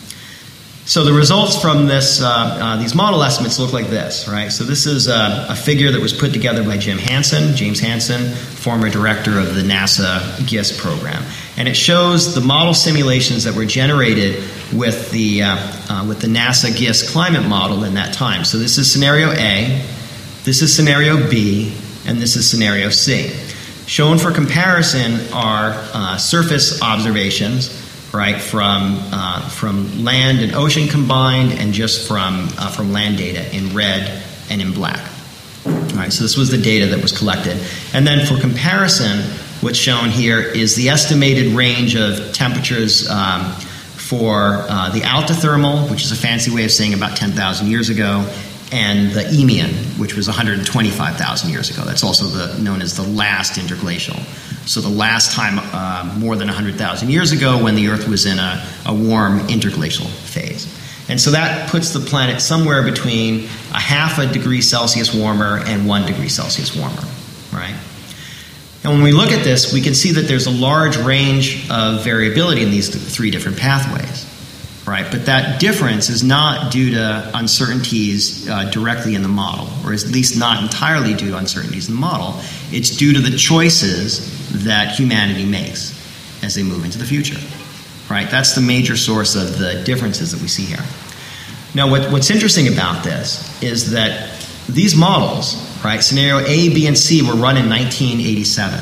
So the results from this, these model estimates look like this, right? So this is a figure that was put together by James Hansen, former director of the NASA GISS program. And it shows the model simulations that were generated with the NASA GISS climate model in that time. So this is scenario A, this is scenario B, and this is scenario C. Shown for comparison are surface observations, right, from land and ocean combined, and just from land data in red and in black. All right, so this was the data that was collected. And then for comparison, what's shown here is the estimated range of temperatures for the altithermal, which is a fancy way of saying about 10,000 years ago, and the Eemian, which was 125,000 years ago. That's also known as the last interglacial. So the last time, more than 100,000 years ago, when the Earth was in a warm interglacial phase. And so that puts the planet somewhere between a half a degree Celsius warmer and 1 degree Celsius warmer, right? And when we look at this, we can see that there's a large range of variability in these three different pathways, right? But that difference is not due to uncertainties directly in the model, or at least not entirely due to uncertainties in the model. It's due to the choices that humanity makes as they move into the future, right? That's the major source of the differences that we see here. Now, what's interesting about this is that these models, right, scenario A, B, and C were run in 1987,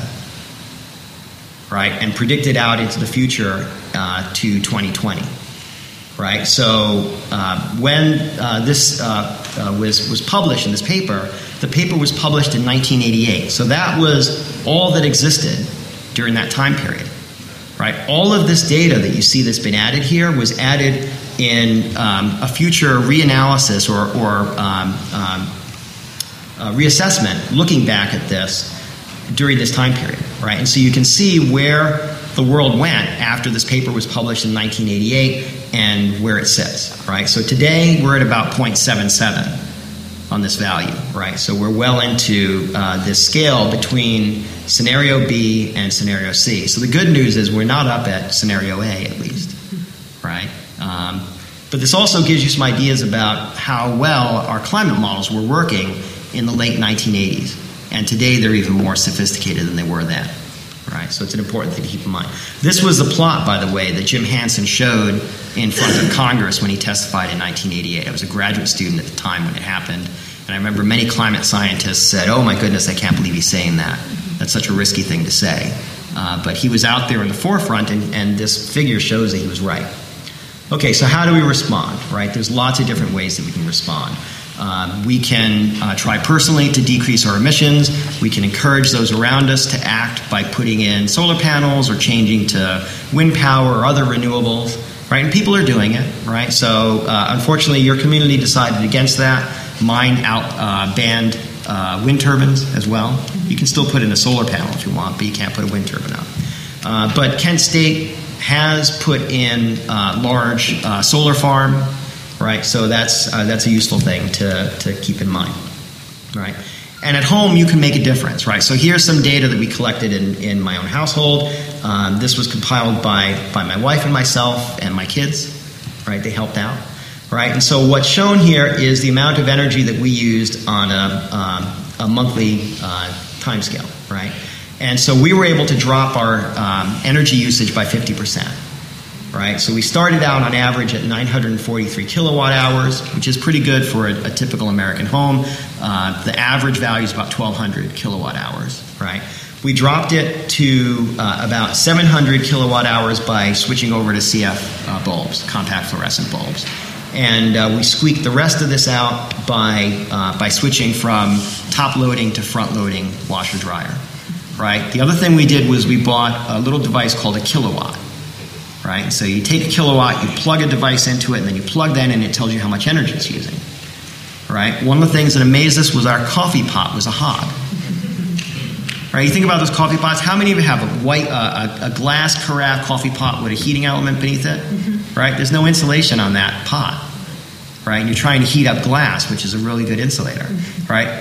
right, and predicted out into the future to 2020. Right, so when this was published in this paper, the paper was published in 1988. So that was all that existed during that time period. Right, all of this data that you see that's been added here was added in a future reanalysis or reassessment, looking back at this during this time period. Right, and so you can see where the world went after this paper was published in 1988 and where it sits, right? So today we're at about 0.77 on this value, right? So we're well into this scale between scenario B and scenario C. So the good news is we're not up at scenario A, at least, right? But this also gives you some ideas about how well our climate models were working in the late 1980s. And today they're even more sophisticated than they were then. Right, so it's an important thing to keep in mind. This was the plot, by the way, that Jim Hansen showed in front of Congress when he testified in 1988. I was a graduate student at the time when it happened, and I remember many climate scientists said, "Oh my goodness, I can't believe he's saying that. That's such a risky thing to say." But he was out there in the forefront, and this figure shows that he was right. Okay, so how do we respond? Right, there's lots of different ways that we can respond. We can try personally to decrease our emissions. We can encourage those around us to act by putting in solar panels or changing to wind power or other renewables, right? And people are doing it, right? So unfortunately, your community decided against that. Mine banned wind turbines as well. You can still put in a solar panel if you want, but you can't put a wind turbine up. But Kent State has put in large solar farm. Right, so that's a useful thing to keep in mind, right? And at home, you can make a difference, right? So here's some data that we collected in my own household. This was compiled by my wife and myself and my kids, right? They helped out, right? And so what's shown here is the amount of energy that we used on a monthly time scale, right? And so we were able to drop our energy usage by 50%. Right, so we started out on average at 943 kilowatt hours, which is pretty good for a typical American home. The average value is about 1,200 kilowatt hours, right? We dropped it to about 700 kilowatt hours by switching over to CF bulbs, compact fluorescent bulbs. And we squeaked the rest of this out by switching from top loading to front loading washer dryer, right? The other thing we did was we bought a little device called a kilowatt. Right? So you take a kilowatt, you plug a device into it, and then you plug that in, and it tells you how much energy it's using. Right? One of the things that amazed us was our coffee pot was a Hog. Right? You think about those coffee pots. How many of you have a glass carafe coffee pot with a heating element beneath it? Mm-hmm. Right? There's no insulation on that pot. Right? And you're trying to heat up glass, which is a really good insulator. Mm-hmm. Right?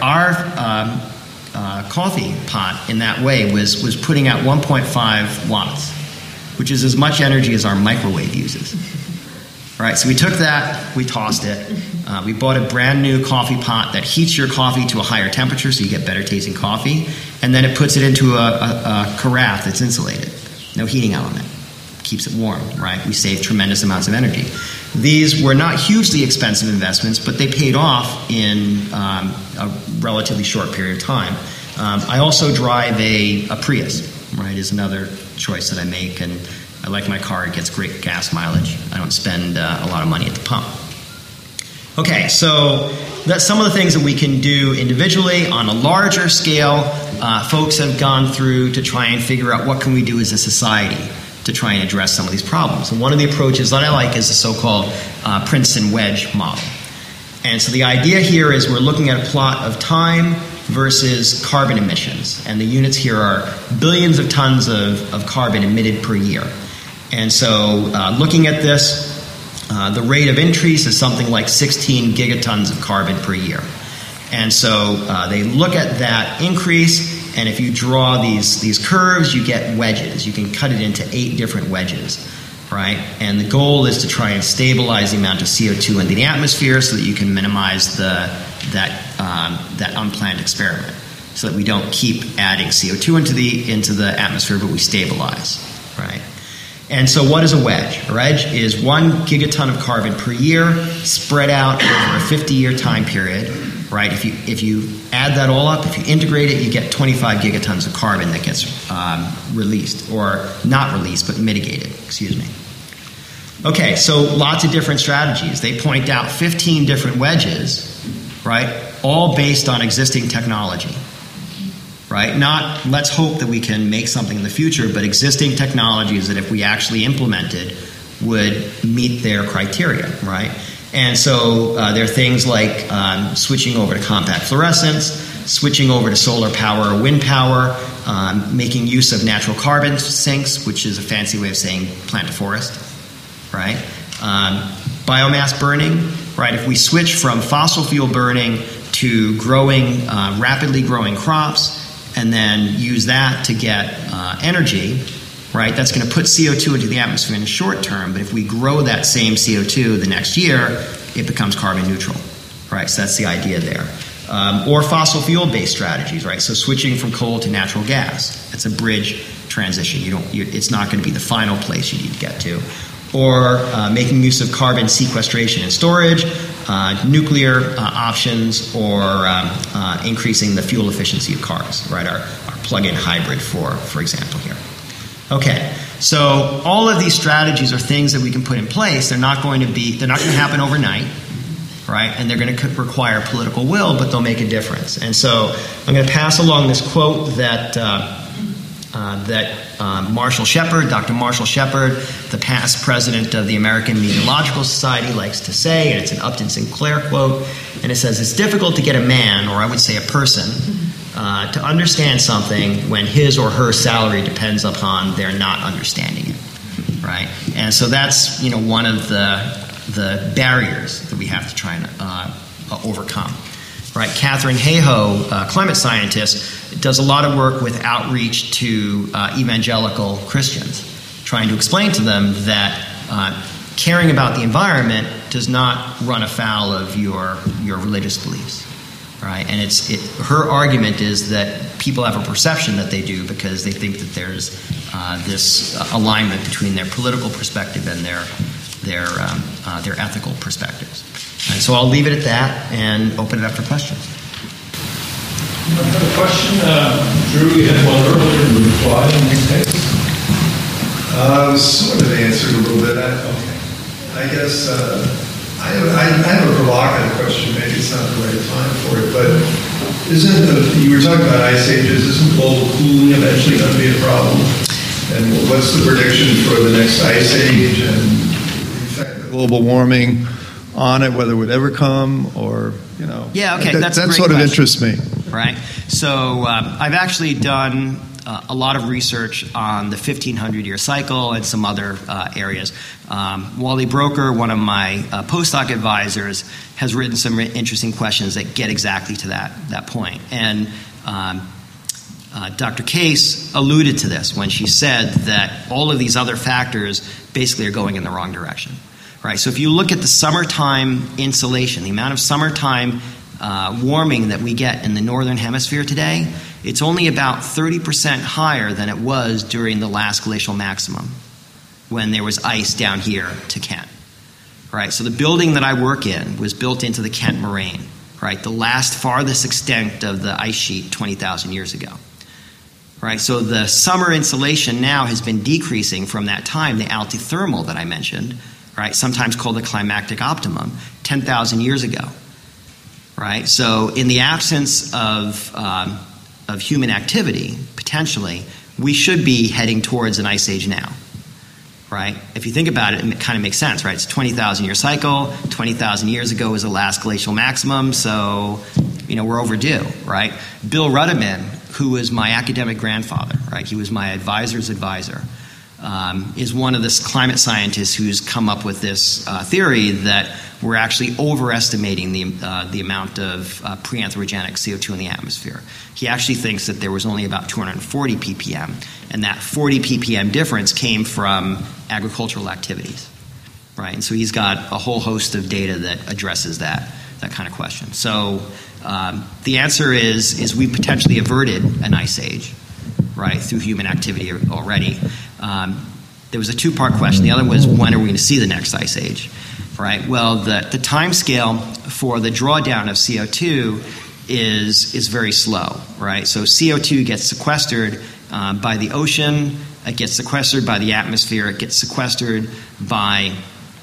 Our coffee pot in that way was putting out 1.5 watts, which is as much energy as our microwave uses. Right? So we took that, we tossed it. We bought a brand new coffee pot that heats your coffee to a higher temperature so you get better tasting coffee, and then it puts it into a carafe that's insulated. No heating element. Keeps it warm, right? We save tremendous amounts of energy. These were not hugely expensive investments, but they paid off in a relatively short period of time. I also drive a Prius, right, is another choice that I make, and I like my car. It gets great gas mileage. I don't spend a lot of money at the pump. Okay, so that's some of the things that we can do individually. On a larger scale, folks have gone through to try and figure out what can we do as a society to try and address some of these problems. And one of the approaches that I like is the so-called Princeton wedge model. And so the idea here is we're looking at a plot of time versus carbon emissions. And the units here are billions of tons of carbon emitted per year. And so looking at this, the rate of increase is something like 16 gigatons of carbon per year. And so they look at that increase, and if you draw these curves, you get wedges. You can cut it into 8 different wedges, right? And the goal is to try and stabilize the amount of CO2 in the atmosphere so that you can minimize that unplanned experiment, so that we don't keep adding CO2 into the atmosphere, but we stabilize, right? And so what is a wedge? A wedge is 1 gigaton of carbon per year spread out over a 50-year time period, right? If you add that all up, if you integrate it, you get 25 gigatons of carbon that gets released, or not released, but mitigated, excuse me. Okay, so lots of different strategies. They point out 15 different wedges, right, all based on existing technology. Right? Not let's hope that we can make something in the future, but existing technologies that if we actually implemented would meet their criteria, right? And so there are things like switching over to compact fluorescence, switching over to solar power or wind power, making use of natural carbon sinks, which is a fancy way of saying plant a forest, right? Biomass burning, right? If we switch from fossil fuel burning to growing, rapidly growing crops, and then use that to get energy, right? That's going to put CO2 into the atmosphere in the short term, but if we grow that same CO2 the next year, it becomes carbon neutral, right? So that's the idea there. Or fossil fuel-based strategies, right? So switching from coal to natural gas. It's a bridge transition. It's not going to be the final place you need to get to. Or making use of carbon sequestration and storage, nuclear options, or increasing the fuel efficiency of cars, right? Our plug-in hybrid, for example, here. Okay, so all of these strategies are things that we can put in place. They're not going to happen overnight, right? And they're going to require political will, but they'll make a difference. And so I'm going to pass along this quote that Marshall Shepard, Dr. Marshall Shepard, the past president of the American Meteorological Society, likes to say, and it's an Upton Sinclair quote, and it says, "It's difficult to get a man, or I would say a person, to understand something when his or her salary depends upon their not understanding it," right? And so that's one of the barriers that we have to try and overcome. Right, Katharine Hayhoe, climate scientist, does a lot of work with outreach to evangelical Christians, trying to explain to them that caring about the environment does not run afoul of your religious beliefs, right? And her argument is that people have a perception that they do because they think that there's this alignment between their political perspective and their ethical perspectives. And so I'll leave it at that and open it up for questions. I have a question. Drew, you had one earlier in reply in this case. Sort of answered a little bit. I guess I have a provocative question. Maybe it's not the right time for it, but you were talking about ice ages. Isn't global cooling eventually going to be a problem? And what's the prediction for the next ice age and the effect of global warming on it, whether it would ever come, or Yeah, okay, that a great sort of question. interests me. right? So I've actually done a lot of research on the 1500-year cycle and some other areas. Wally Broker, one of my postdoc advisors, has written some interesting questions that get exactly to that point. And Dr. Case alluded to this when she said that all of these other factors basically are going in the wrong direction. Right? So if you look at the summertime insolation, the amount of summertime warming that we get in the northern hemisphere today, it's only about 30% higher than it was during the last glacial maximum when there was ice down here to Kent. Right? So the building that I work in was built into the Kent Moraine, right? The last farthest extent of the ice sheet 20,000 years ago. Right? So the summer insolation now has been decreasing from that time, the altithermal that I mentioned, right? Sometimes called the climactic optimum, 10,000 years ago. Right? So in the absence of human activity, potentially, we should be heading towards an ice age now. Right? If you think about it, it kind of makes sense, right? It's a 20,000-year cycle. 20,000 years ago was the last glacial maximum, so we're overdue, right? Bill Rudiman, who was my academic grandfather, right? He was my advisor's advisor, is one of the climate scientists who's come up with this theory that we're actually overestimating the amount of pre-anthropogenic CO2 in the atmosphere. He actually thinks that there was only about 240 ppm, and that 40 ppm difference came from agricultural activities, right? And so he's got a whole host of data that addresses that kind of question. So the answer is we potentially averted an ice age, right, through human activity already. There was a two-part question. The other was, when are we going to see the next ice age? Right. Well, the time scale for the drawdown of CO2 is very slow. Right. So CO2 gets sequestered by the ocean. It gets sequestered by the atmosphere. It gets sequestered by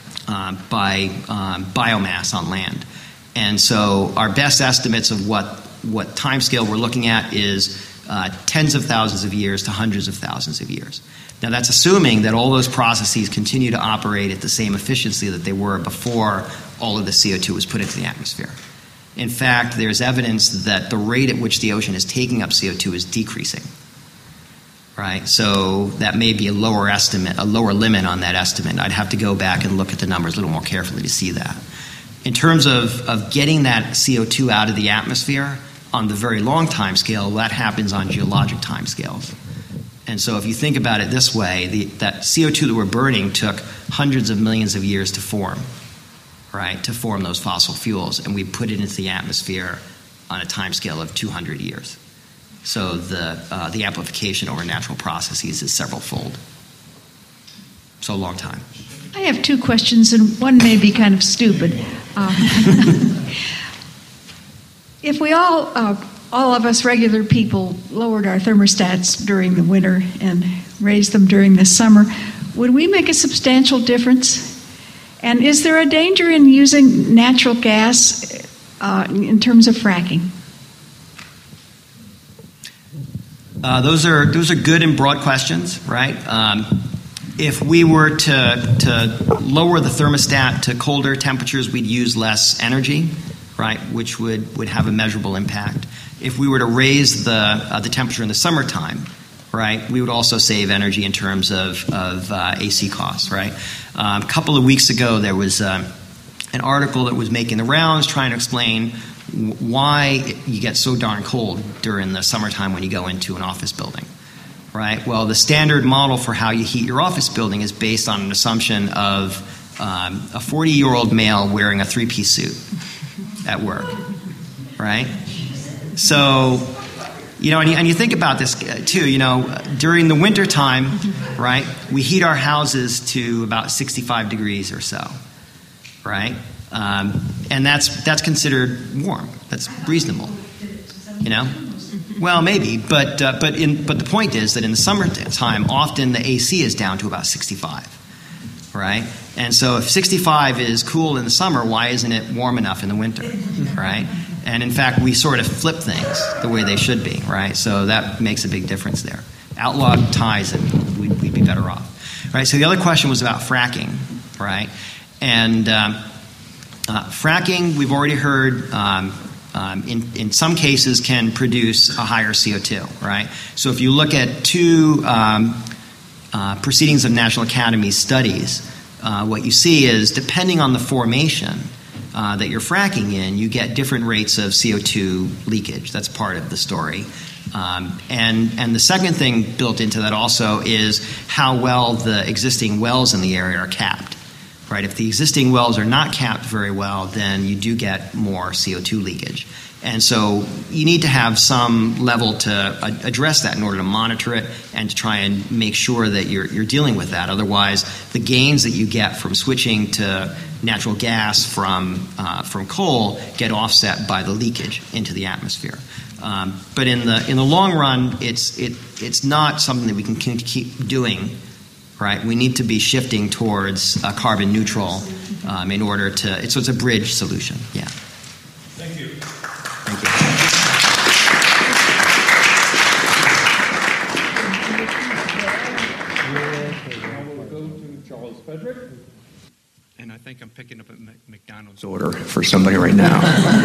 biomass on land. And so our best estimates of what time scale we're looking at is tens of thousands of years to hundreds of thousands of years. Now, that's assuming that all those processes continue to operate at the same efficiency that they were before all of the CO2 was put into the atmosphere. In fact, there's evidence that the rate at which the ocean is taking up CO2 is decreasing. Right? So that may be a lower estimate, a lower limit on that estimate. I'd have to go back and look at the numbers a little more carefully to see that. In terms of getting that CO2 out of the atmosphere on the very long time scale, that happens on geologic time scales. And so if you think about it this way, that CO2 that we're burning took hundreds of millions of years to form, right, to form those fossil fuels, and we put it into the atmosphere on a time scale of 200 years. So the amplification over natural processes is several-fold. So a long time. I have two questions, and one may be kind of stupid. If we all of us regular people lowered our thermostats during the winter and raised them during the summer, would we make a substantial difference? And is there a danger in using natural gas in terms of fracking? Those are good and broad questions, right? If we were to lower the thermostat to colder temperatures, we'd use less energy, right, which would have a measurable impact. If we were to raise the temperature in the summertime, right, we would also save energy in terms of AC costs, right? A couple of weeks ago, there was an article that was making the rounds trying to explain why you get so darn cold during the summertime when you go into an office building, right? Well, the standard model for how you heat your office building is based on an assumption of a 40-year-old male wearing a three-piece suit at work, right? So, and you think about this too, during the winter time, right, we heat our houses to about 65 degrees or so, right? And that's considered warm. That's reasonable, Well, maybe, but the point is that in the summertime, often the AC is down to about 65, right? And so if 65 is cool in the summer, why isn't it warm enough in the winter, right? And in fact, we sort of flip things the way they should be, right? So that makes a big difference there. Outlaw ties, and we'd be better off, right? So the other question was about fracking, right? And fracking, we've already heard in some cases can produce a higher CO2, right? So if you look at two proceedings of National Academy studies, what you see is depending on the formation that you're fracking in, you get different rates of CO2 leakage. That's part of the story. And the second thing built into that also is how well the existing wells in the area are capped. Right? If the existing wells are not capped very well, then you do get more CO2 leakage. And so you need to have some level to address that in order to monitor it and to try and make sure that you're dealing with that. Otherwise, the gains that you get from switching to natural gas from coal get offset by the leakage into the atmosphere. But in the long run, it's not something that we can keep doing. Right, we need to be shifting towards carbon neutral in order to. So it's a bridge solution. Yeah. Thank you. Thank you. Now we'll go to Charles Frederick. And I think I'm picking up a McDonald's order for somebody right now.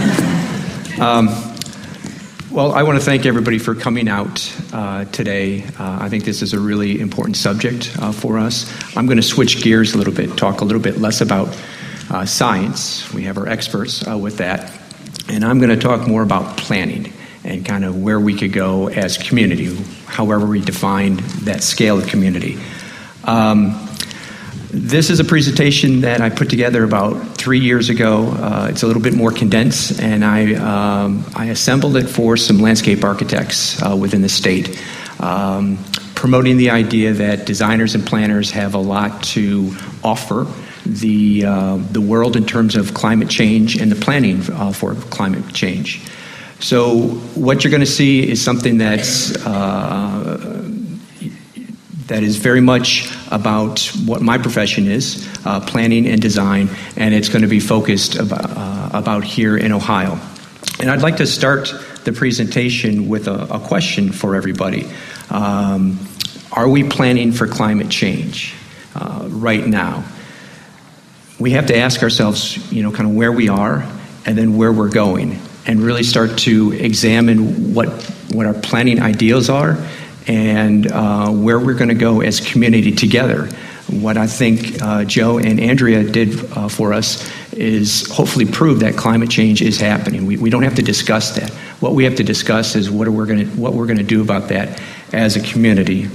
Well, I want to thank everybody for coming out today. I think this is a really important subject for us. I'm going to switch gears a little bit, talk a little bit less about science. We have our experts with that. And I'm going to talk more about planning and kind of where we could go as community, however we define that scale of community. This is a presentation that I put together about 3 years ago. It's a little bit more condensed, and I assembled it for some landscape architects within the state, promoting the idea that designers and planners have a lot to offer the world in terms of climate change and the planning for climate change. So what you're going to see is something that is very much about what my profession is, planning and design, and it's going to be focused about here in Ohio. And I'd like to start the presentation with a question for everybody. Are we planning for climate change right now? We have to ask ourselves, kind of where we are and then where we're going, and really start to examine what our planning ideals are and where we're going to go as community together. What I think Joe and Andrea did for us is hopefully prove that climate change is happening. We don't have to discuss that. What we have to discuss is what we're going to do about that as a community.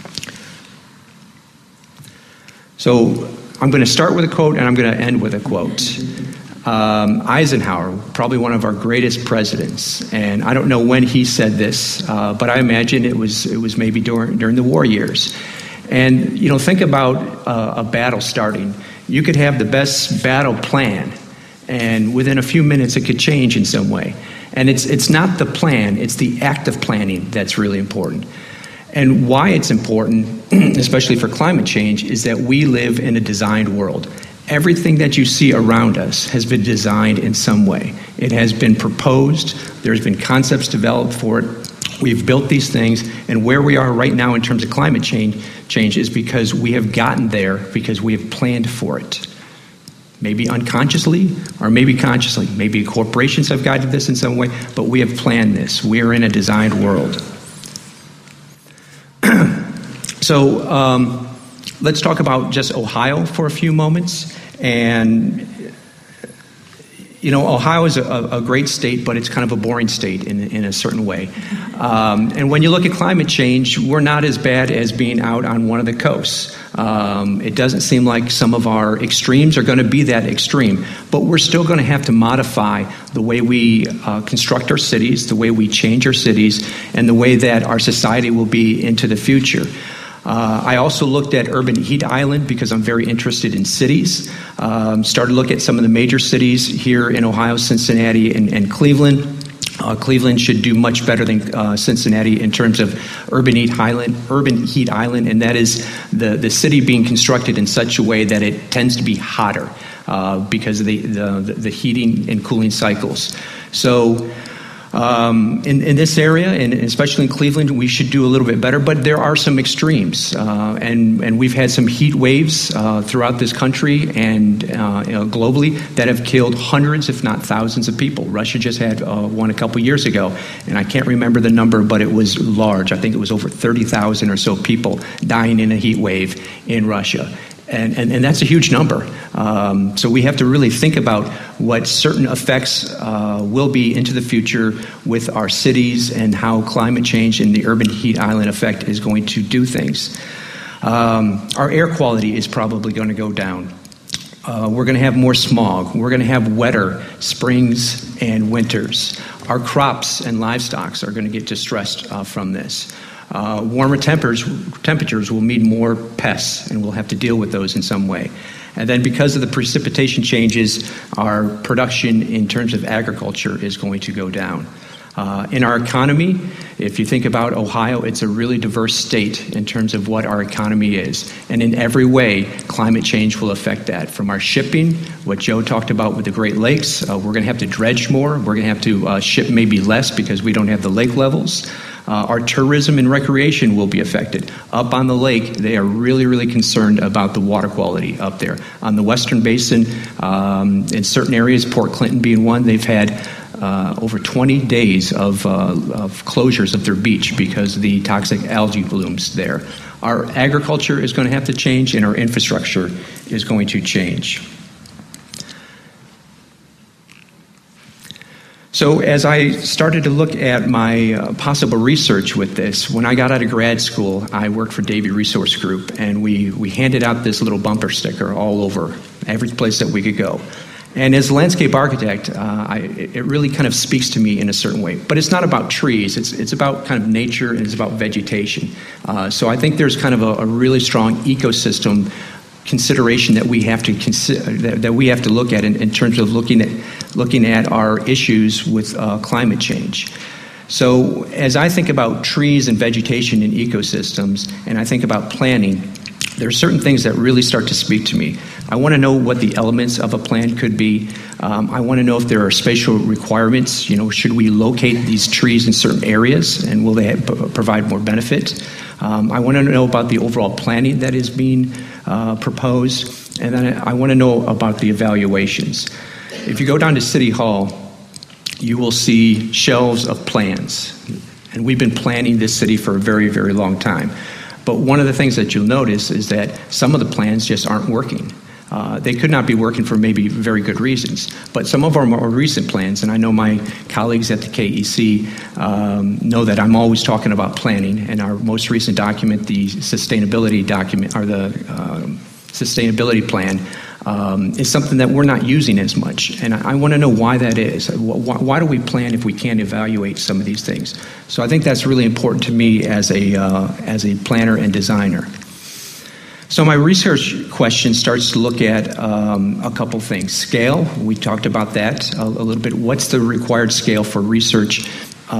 So I'm going to start with a quote and I'm going to end with a quote. Eisenhower, probably one of our greatest presidents, and I don't know when he said this, but I imagine it was maybe during the war years. And think about a battle starting. You could have the best battle plan, and within a few minutes it could change in some way. And it's not the plan; it's the act of planning that's really important. And why it's important, especially for climate change, is that we live in a designed world. Everything that you see around us has been designed in some way. It has been proposed. There's been concepts developed for it. We've built these things, and where we are right now in terms of climate change is because we have gotten there because we have planned for it. Maybe unconsciously or maybe consciously. Maybe corporations have guided this in some way, but we have planned this. We are in a designed world. So let's talk about just Ohio for a few moments. And, Ohio is a great state, but it's kind of a boring state in a certain way. And when you look at climate change, we're not as bad as being out on one of the coasts. It doesn't seem like some of our extremes are going to be that extreme, but we're still going to have to modify the way we construct our cities, the way we change our cities, and the way that our society will be into the future. I also looked at urban heat island because I'm very interested in cities. Started to look at some of the major cities here in Ohio, Cincinnati and Cleveland. Cleveland should do much better than Cincinnati in terms of urban heat island, and that is the city being constructed in such a way that it tends to be hotter because of the heating and cooling cycles. So In this area, and especially in Cleveland, we should do a little bit better, but there are some extremes. And we've had some heat waves throughout this country and globally that have killed hundreds, if not thousands of people. Russia just had one a couple years ago, and I can't remember the number, but it was large. I think it was over 30,000 or so people dying in a heat wave in Russia. And that's a huge number. So we have to really think about what certain effects will be into the future with our cities and how climate change and the urban heat island effect is going to do things. Our air quality is probably going to go down. We're going to have more smog. We're going to have wetter springs and winters. Our crops and livestock are going to get distressed from this. Warmer temperatures will mean more pests, and we'll have to deal with those in some way. And then because of the precipitation changes, our production in terms of agriculture is going to go down. In our economy, if you think about Ohio, it's a really diverse state in terms of what our economy is. And in every way, climate change will affect that. From our shipping, what Joe talked about with the Great Lakes, we're going to have to dredge more. We're going to have to ship maybe less because we don't have the lake levels. Our tourism and recreation will be affected. Up on the lake, they are really, really concerned about the water quality up there. On the Western Basin, in certain areas, Port Clinton being one, they've had over 20 days of closures of their beach because of the toxic algae blooms there. Our agriculture is going to have to change, and our infrastructure is going to change. So as I started to look at my possible research with this, when I got out of grad school, I worked for Davie Resource Group, and we handed out this little bumper sticker all over every place that we could go. And as a landscape architect, it really kind of speaks to me in a certain way. But it's not about trees. It's about kind of nature, and it's about vegetation. So I think there's kind of a really strong ecosystem consideration that we have to that we have to look at in terms of looking at our issues with climate change. So as I think about trees and vegetation in ecosystems, and I think about planning, there are certain things that really start to speak to me. I want to know what the elements of a plan could be. I want to know if there are spatial requirements. You know, should we locate these trees in certain areas, and will they provide more benefit? I want to know about the overall planning that is being proposed, and then I want to know about the evaluations. If you go down to City Hall, you will see shelves of plans, and we've been planning this city for a very, very long time. But one of the things that you'll notice is that some of the plans just aren't working. They could not be working for maybe very good reasons. But some of our more recent plans, and I know my colleagues at the KEC know that I'm always talking about planning, and our most recent document, the sustainability document, or the sustainability plan, is something that we're not using as much. And I want to know why that is. Why do we plan if we can't evaluate some of these things? So I think that's really important to me as a planner and designer. So my research question starts to look at a couple things. Scale, we talked about that a little bit. What's the required scale for research,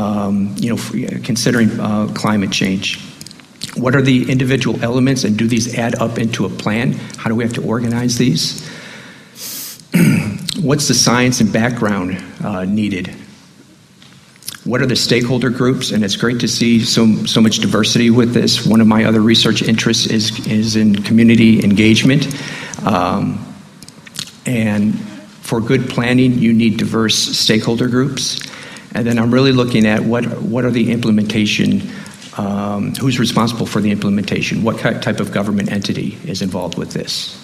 considering climate change? What are the individual elements, and do these add up into a plan? How do we have to organize these? What's the science and background needed? What are the stakeholder groups? And it's great to see so much diversity with this. One of my other research interests is in community engagement. And for good planning, you need diverse stakeholder groups. And then I'm really looking at what are the implementation, who's responsible for the implementation? What type of government entity is involved with this?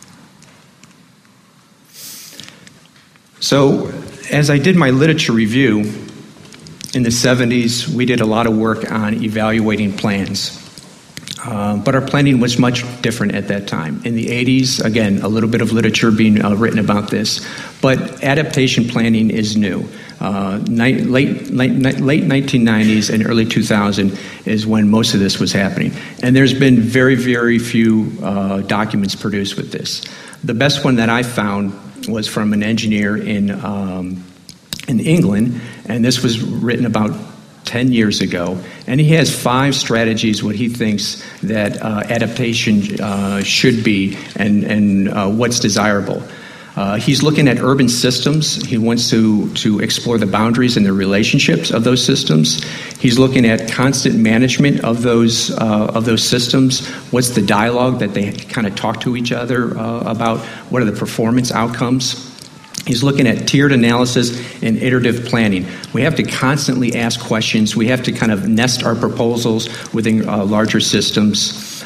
So as I did my literature review, in the 70s, we did a lot of work on evaluating plans. But our planning was much different at that time. In the 80s, again, a little bit of literature being written about this, but adaptation planning is new. Late 1990s and early 2000 is when most of this was happening. And there's been very, very few documents produced with this. The best one that I found was from an engineer in England, and this was written about 10 years ago, and he has 5 strategies what he thinks that adaptation should be and what's desirable. He's looking at urban systems. He wants to explore the boundaries and the relationships of those systems. He's looking at constant management of those systems. What's the dialogue that they kind of talk to each other about? What are the performance outcomes? He's looking at tiered analysis and iterative planning. We have to constantly ask questions. We have to kind of nest our proposals within larger systems.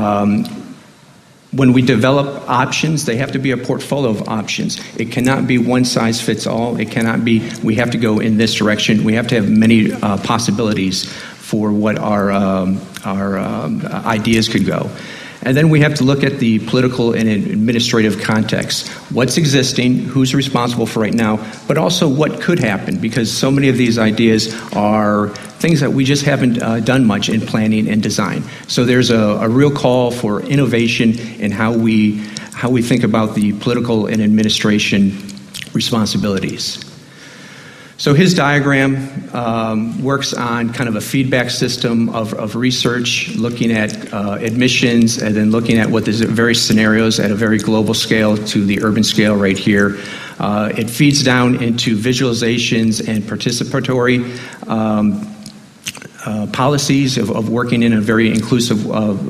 When we develop options, they have to be a portfolio of options. It cannot be one size fits all. It cannot be, we have to go in this direction. We have to have many possibilities for what our ideas could go. And then we have to look at the political and administrative context. What's existing, who's responsible for right now, but also what could happen, because so many of these ideas are things that we just haven't done much in planning and design. So there's a real call for innovation in how we think about the political and administration responsibilities. So his diagram works on kind of a feedback system of research, looking at admissions, and then looking at what the various scenarios at a very global scale to the urban scale right here. It feeds down into visualizations and participatory policies of working in a very inclusive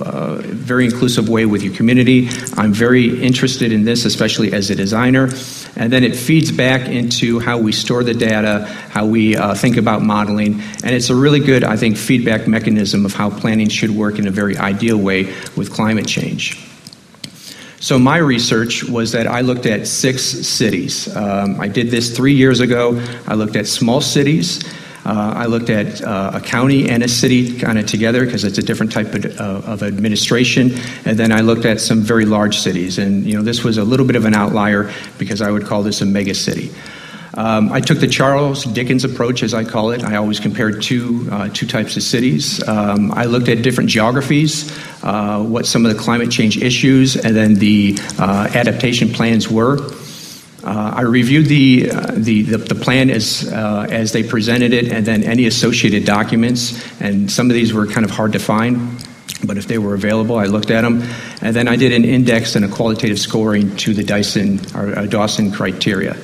way with your community. I'm very interested in this, especially as a designer. And then it feeds back into how we store the data, how we think about modeling. And it's a really good, I think, feedback mechanism of how planning should work in a very ideal way with climate change. So my research was that I looked at 6 cities. I did this 3 years ago. I looked at small cities. I looked at a county and a city kind of together because it's a different type of administration. And then I looked at some very large cities. And, this was a little bit of an outlier because I would call this a mega city. I took the Charles Dickens approach, as I call it. I always compared two types of cities. I looked at different geographies, what some of the climate change issues, and then the adaptation plans were. I reviewed the plan as they presented it, and then any associated documents. And some of these were kind of hard to find, but if they were available, I looked at them. And then I did an index and a qualitative scoring to the Dawson criteria.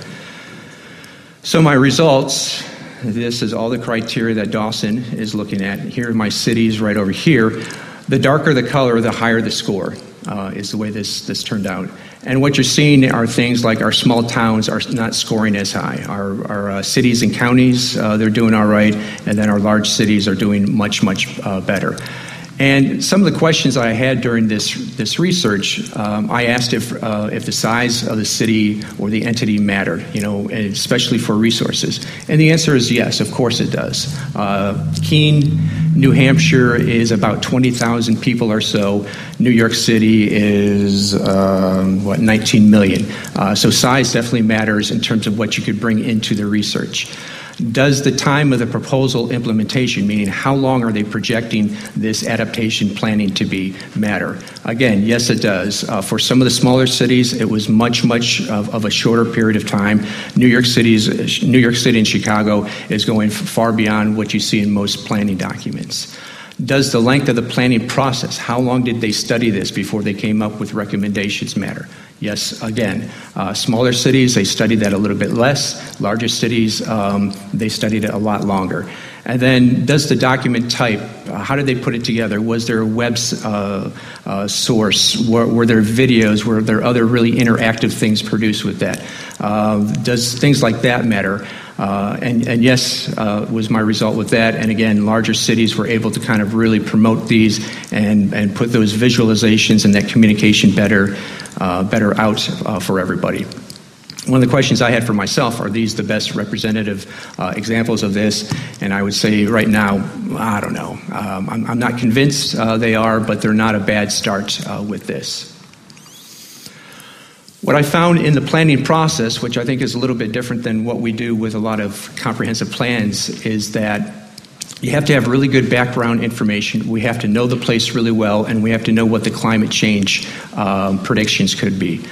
So my results. This is all the criteria that Dawson is looking at. Here are my cities right over here. The darker the color, the higher the score. Is the way this turned out. And what you're seeing are things like our small towns are not scoring as high. Our cities and counties, they're doing all right, and then our large cities are doing much, much better. And some of the questions I had during this research, I asked if the size of the city or the entity mattered, and especially for resources. And the answer is yes, of course it does. Keene, New Hampshire is about 20,000 people or so. New York City is, 19 million. So size definitely matters in terms of what you could bring into the research. Does the time of the proposal implementation, meaning how long are they projecting this adaptation planning to be, matter? Again, yes, it does. For some of the smaller cities, it was much of a shorter period of time. New York City and Chicago is going far beyond what you see in most planning documents. Does the length of the planning process, how long did they study this before they came up with recommendations, matter? Yes, again, smaller cities, they studied that a little bit less. Larger cities, they studied it a lot longer. And then does the document type, how did they put it together? Was there a web source? Were there videos? Were there other really interactive things produced with that? Does things like that matter? And yes, was my result with that. And again, larger cities were able to kind of really promote these and put those visualizations and that communication better out for everybody. One of the questions I had for myself, are these the best representative examples of this? And I would say right now, I don't know. I'm not convinced they are, but they're not a bad start with this. What I found in the planning process, which I think is a little bit different than what we do with a lot of comprehensive plans, is that you have to have really good background information. We have to know the place really well, and we have to know what the climate change predictions could be.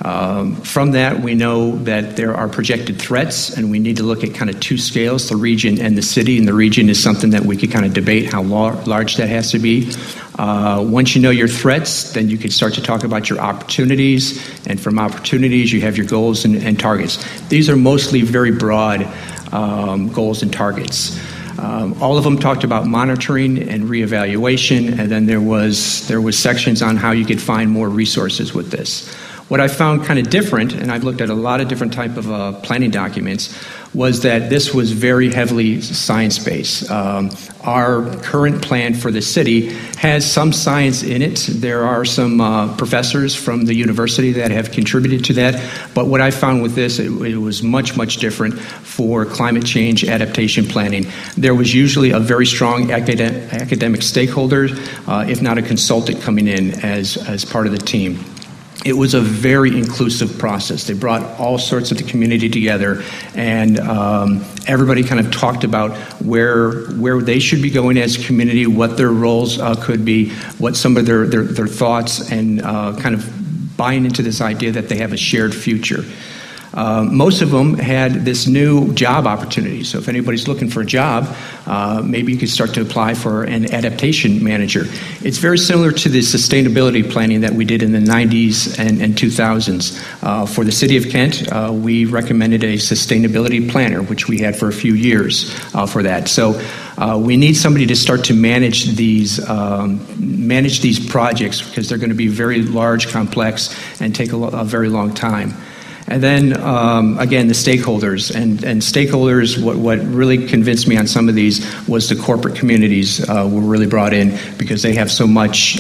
From that, we know that there are projected threats, and we need to look at kind of two scales, the region and the city. And the region is something that we could kind of debate how large that has to be. Once you know your threats, then you can start to talk about your opportunities. And from opportunities, you have your goals and targets. These are mostly very broad goals and targets. All of them talked about monitoring and reevaluation, and then there was sections on how you could find more resources with this. What I found kind of different, and I've looked at a lot of different type of planning documents, was that this was very heavily science-based. Our current plan for the city has some science in it. There are some professors from the university that have contributed to that. But what I found with this, it was much, much different for climate change adaptation planning. There was usually a very strong academic stakeholder, if not a consultant, coming in as part of the team. It was a very inclusive process. They brought all sorts of the community together, and everybody kind of talked about where they should be going as a community, what their roles could be, what some of their thoughts, and kind of buying into this idea that they have a shared future. Most of them had this new job opportunity. So if anybody's looking for a job, maybe you could start to apply for an adaptation manager. It's very similar to the sustainability planning that we did in the 90s and 2000s. For the city of Kent, we recommended a sustainability planner, which we had for a few years for that. So we need somebody to start to manage these projects, because they're going to be very large, complex, and take a very long time. And then, again, the stakeholders. And stakeholders, what really convinced me on some of these was the corporate communities were really brought in, because they have so much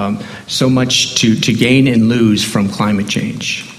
to gain and lose from climate change.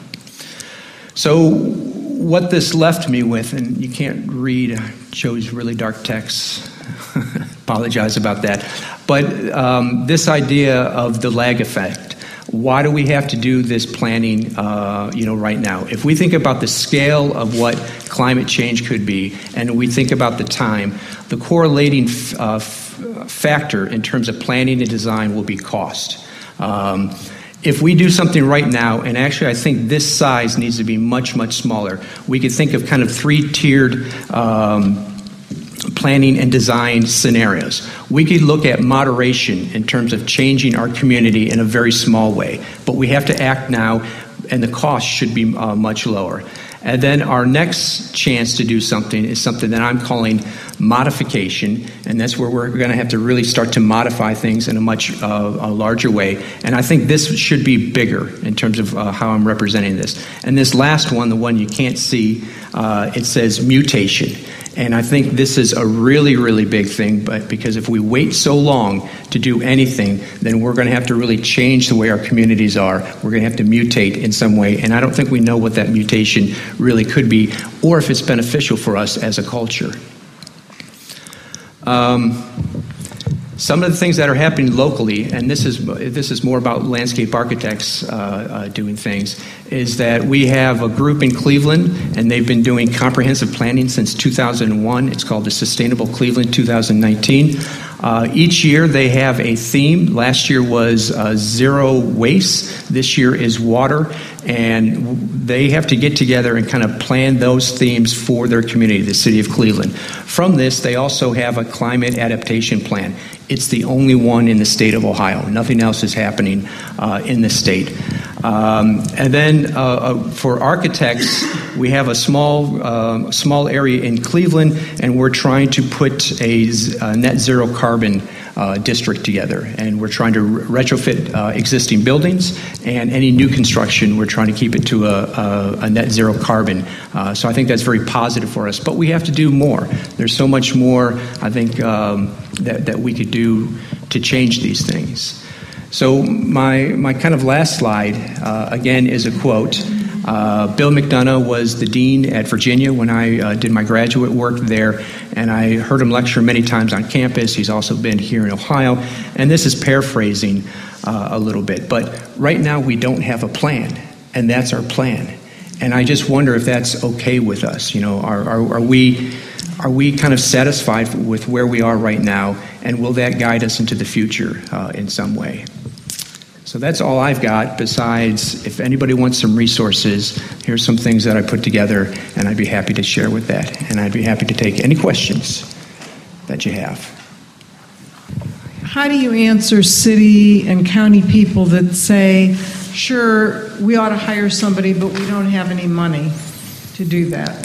So what this left me with, and you can't read, I chose really dark text, apologize about that, but this idea of the lag effect. Why do we have to do this planning, right now? If we think about the scale of what climate change could be, and we think about the time, the correlating factor in terms of planning and design will be cost. If we do something right now, and actually I think this size needs to be much, much smaller, we could think of kind of three-tiered planning and design scenarios. We could look at moderation in terms of changing our community in a very small way, but we have to act now, and the cost should be much lower. And then our next chance to do something is something that I'm calling modification, and that's where we're going to have to really start to modify things in a much a larger way. And I think this should be bigger in terms of how I'm representing this. And this last one, the one you can't see, it says mutation. And I think this is a really, really big thing, but because if we wait so long to do anything, then we're going to have to really change the way our communities are. We're going to have to mutate in some way, and I don't think we know what that mutation really could be, or if it's beneficial for us as a culture. Some of the things that are happening locally, and this is more about landscape architects doing things, is that we have a group in Cleveland, and they've been doing comprehensive planning since 2001. It's called the Sustainable Cleveland 2019. Each year they have a theme. Last year was zero waste. This year is water. And they have to get together and kind of plan those themes for their community, the city of Cleveland. From this, they also have a climate adaptation plan. It's the only one in the state of Ohio. Nothing else is happening in the state. And then for architects, we have a small area in Cleveland, and we're trying to put a net zero carbon district together, and we're trying to retrofit existing buildings, and any new construction we're trying to keep it to a net zero carbon. So I think that's very positive for us, but we have to do more. There's so much more, I think, that we could do to change these things. So my kind of last slide, again, is a quote. Bill McDonough was the dean at Virginia when I did my graduate work there, and I heard him lecture many times on campus. He's also been here in Ohio, and this is paraphrasing a little bit. But right now we don't have a plan, and that's our plan. And I just wonder if that's okay with us. You know, are we kind of satisfied with where we are right now, and will that guide us into the future in some way? So that's all I've got. Besides, if anybody wants some resources, here's some things that I put together, and I'd be happy to share with that. And I'd be happy to take any questions that you have. How do you answer city and county people that say, sure, we ought to hire somebody, but we don't have any money to do that?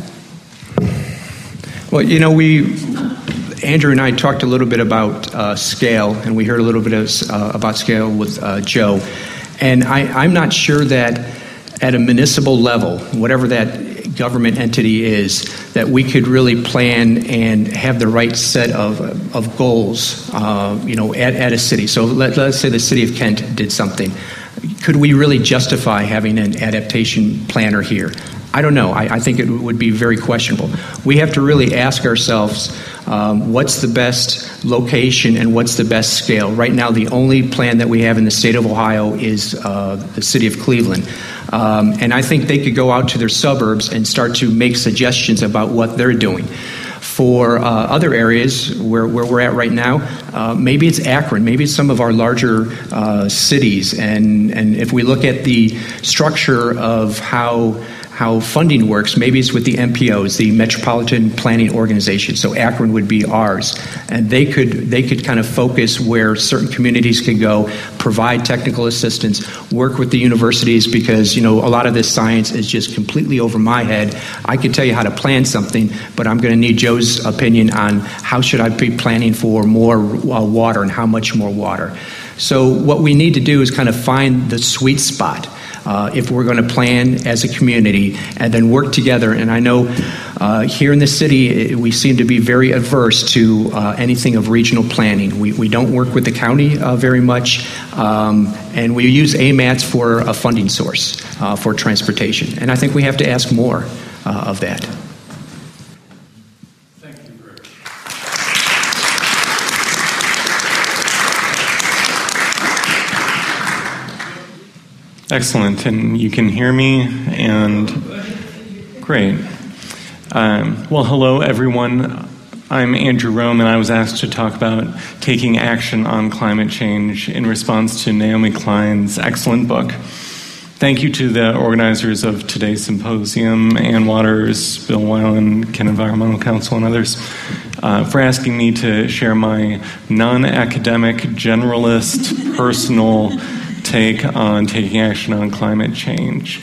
Well, Andrew and I talked a little bit about scale, and we heard a little bit about scale with Joe. And I'm not sure that at a municipal level, whatever that government entity is, that we could really plan and have the right set of goals, at a city. So let's say the city of Kent did something. Could we really justify having an adaptation planner here? I don't know. I think it would be very questionable. We have to really ask ourselves, what's the best location and what's the best scale? Right now, the only plan that we have in the state of Ohio is the city of Cleveland. And I think they could go out to their suburbs and start to make suggestions about what they're doing. For other areas where we're at right now, maybe it's Akron, maybe it's some of our larger cities. And if we look at the structure of how funding works, maybe it's with the MPOs, the Metropolitan Planning Organization. So Akron would be ours, and they could kind of focus where certain communities can go, provide technical assistance, work with the universities, because a lot of this science is just completely over my head. I can tell you how to plan something, but I'm going to need Joe's opinion on how should I be planning for more water and how much more water. So what we need to do is kind of find the sweet spot. If we're going to plan as a community and then work together. And I know here in the city, we seem to be very averse to anything of regional planning. We don't work with the county very much, and we use AMATs for a funding source for transportation. And I think we have to ask more of that. Thank you, Greg. Excellent, and you can hear me, and great. Well, hello, everyone. I'm Andrew Rome, and I was asked to talk about taking action on climate change in response to Naomi Klein's excellent book. Thank you to the organizers of today's symposium, Ann Waters, Bill Weiland, Kent Environmental Council, and others, for asking me to share my non-academic, generalist, personal take on taking action on climate change.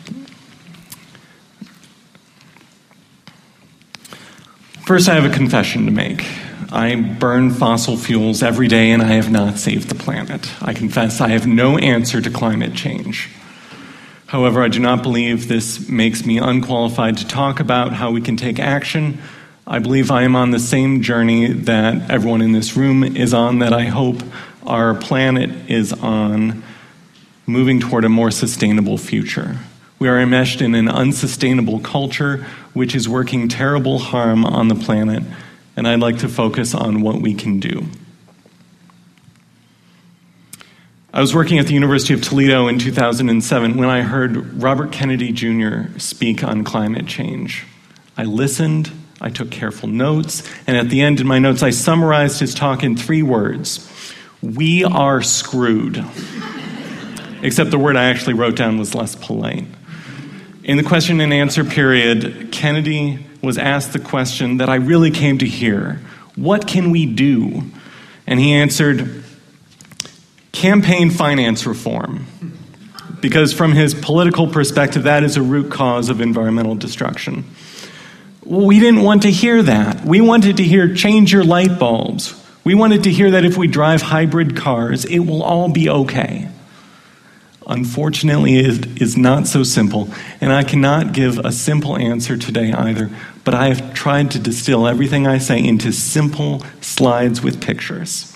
First, I have a confession to make. I burn fossil fuels every day and I have not saved the planet. I confess I have no answer to climate change. However, I do not believe this makes me unqualified to talk about how we can take action. I believe I am on the same journey that everyone in this room is on, that I hope our planet is on, moving toward a more sustainable future. We are enmeshed in an unsustainable culture which is working terrible harm on the planet, and I'd like to focus on what we can do. I was working at the University of Toledo in 2007 when I heard Robert Kennedy Jr. speak on climate change. I listened, I took careful notes, and at the end in my notes I summarized his talk in 3 words: we are screwed. Except the word I actually wrote down was less polite. In the question and answer period, Kennedy was asked the question that I really came to hear: what can we do? And he answered, campaign finance reform. Because from his political perspective, that is a root cause of environmental destruction. We didn't want to hear that. We wanted to hear change your light bulbs. We wanted to hear that if we drive hybrid cars, it will all be okay. Unfortunately, it is not so simple, and I cannot give a simple answer today either, but I have tried to distill everything I say into simple slides with pictures.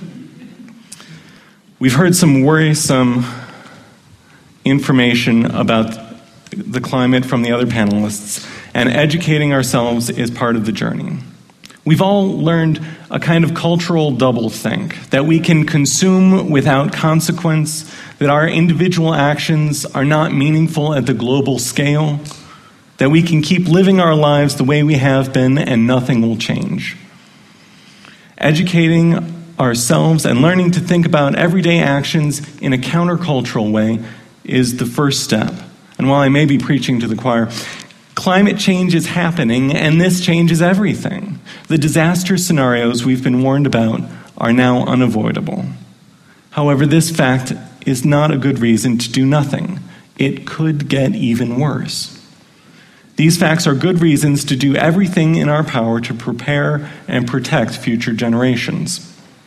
We've heard some worrisome information about the climate from the other panelists, and educating ourselves is part of the journey. We've all learned a kind of cultural doublethink, that we can consume without consequence, that our individual actions are not meaningful at the global scale, that we can keep living our lives the way we have been and nothing will change. Educating ourselves and learning to think about everyday actions in a countercultural way is the first step. And while I may be preaching to the choir, climate change is happening, and this changes everything. The disaster scenarios we've been warned about are now unavoidable. However, this fact is not a good reason to do nothing. It could get even worse. These facts are good reasons to do everything in our power to prepare and protect future generations.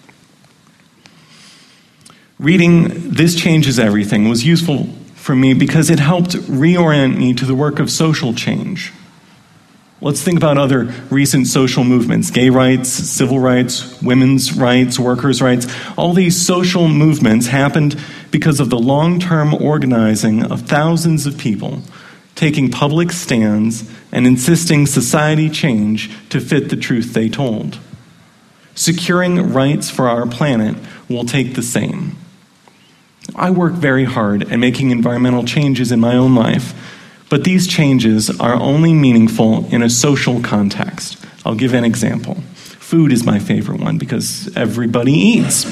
Reading This Changes Everything was useful for me because it helped reorient me to the work of social change. Let's think about other recent social movements: gay rights, civil rights, women's rights, workers' rights. All these social movements happened because of the long-term organizing of thousands of people taking public stands and insisting society change to fit the truth they told. Securing rights for our planet will take the same. I work very hard at making environmental changes in my own life, but these changes are only meaningful in a social context. I'll give an example. Food is my favorite one because everybody eats.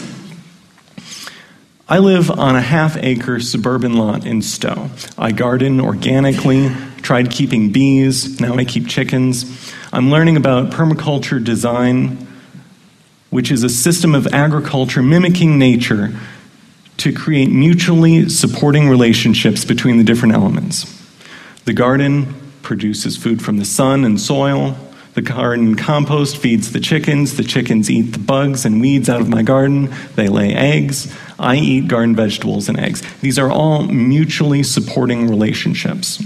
I live on a half-acre suburban lot in Stowe. I garden organically, tried keeping bees, now I keep chickens. I'm learning about permaculture design, which is a system of agriculture mimicking nature to create mutually supporting relationships between the different elements. The garden produces food from the sun and soil. The garden compost feeds the chickens eat the bugs and weeds out of my garden, they lay eggs. I eat garden vegetables and eggs. These are all mutually supporting relationships.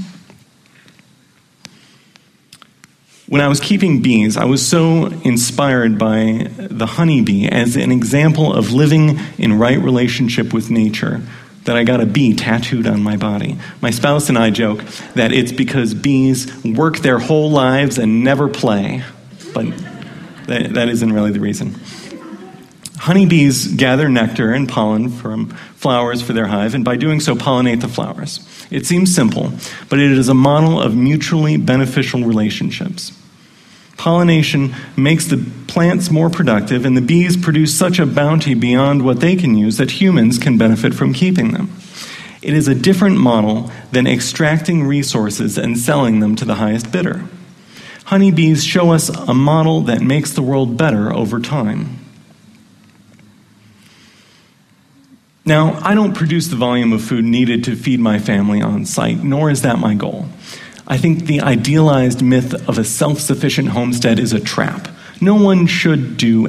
When I was keeping bees, I was so inspired by the honeybee as an example of living in right relationship with nature that I got a bee tattooed on my body. My spouse and I joke that it's because bees work their whole lives and never play, but that isn't really the reason. Honeybees gather nectar and pollen from flowers for their hive, and by doing so pollinate the flowers. It seems simple, but it is a model of mutually beneficial relationships. Pollination makes the plants more productive, and the bees produce such a bounty beyond what they can use that humans can benefit from keeping them. It is a different model than extracting resources and selling them to the highest bidder. Honeybees show us a model that makes the world better over time. Now, I don't produce the volume of food needed to feed my family on site, nor is that my goal. I think the idealized myth of a self-sufficient homestead is a trap. No one can do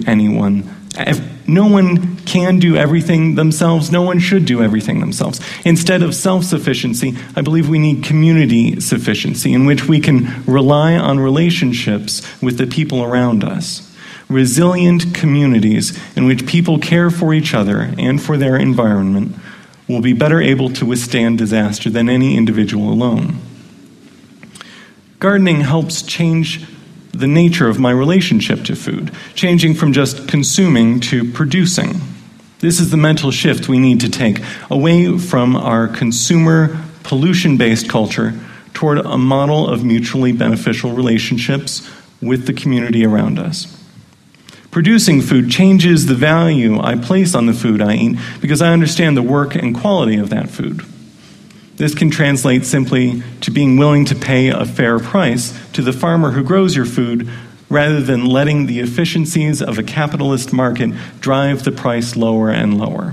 everything themselves. No one should do everything themselves. Instead of self-sufficiency, I believe we need community sufficiency, in which we can rely on relationships with the people around us. Resilient communities in which people care for each other and for their environment will be better able to withstand disaster than any individual alone. Gardening helps change the nature of my relationship to food, changing from just consuming to producing. This is the mental shift we need to take away from our consumer, pollution-based culture toward a model of mutually beneficial relationships with the community around us. Producing food changes the value I place on the food I eat because I understand the work and quality of that food. This can translate simply to being willing to pay a fair price to the farmer who grows your food rather than letting the efficiencies of a capitalist market drive the price lower and lower.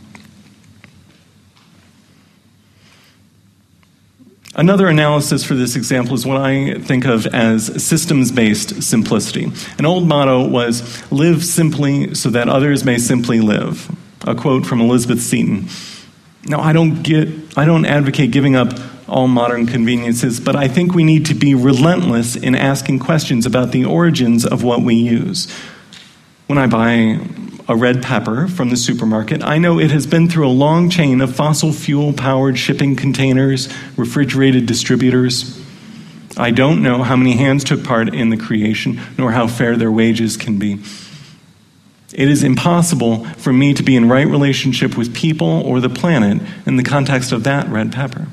Another analysis for this example is what I think of as systems-based simplicity. An old motto was, "Live simply so that others may simply live," a quote from Elizabeth Seton. Now, I don't advocate giving up all modern conveniences, but I think we need to be relentless in asking questions about the origins of what we use. When I buy a red pepper from the supermarket, I know it has been through a long chain of fossil fuel-powered shipping containers, refrigerated distributors. I don't know how many hands took part in the creation, nor how fair their wages can be. It is impossible for me to be in right relationship with people or the planet in the context of that red pepper.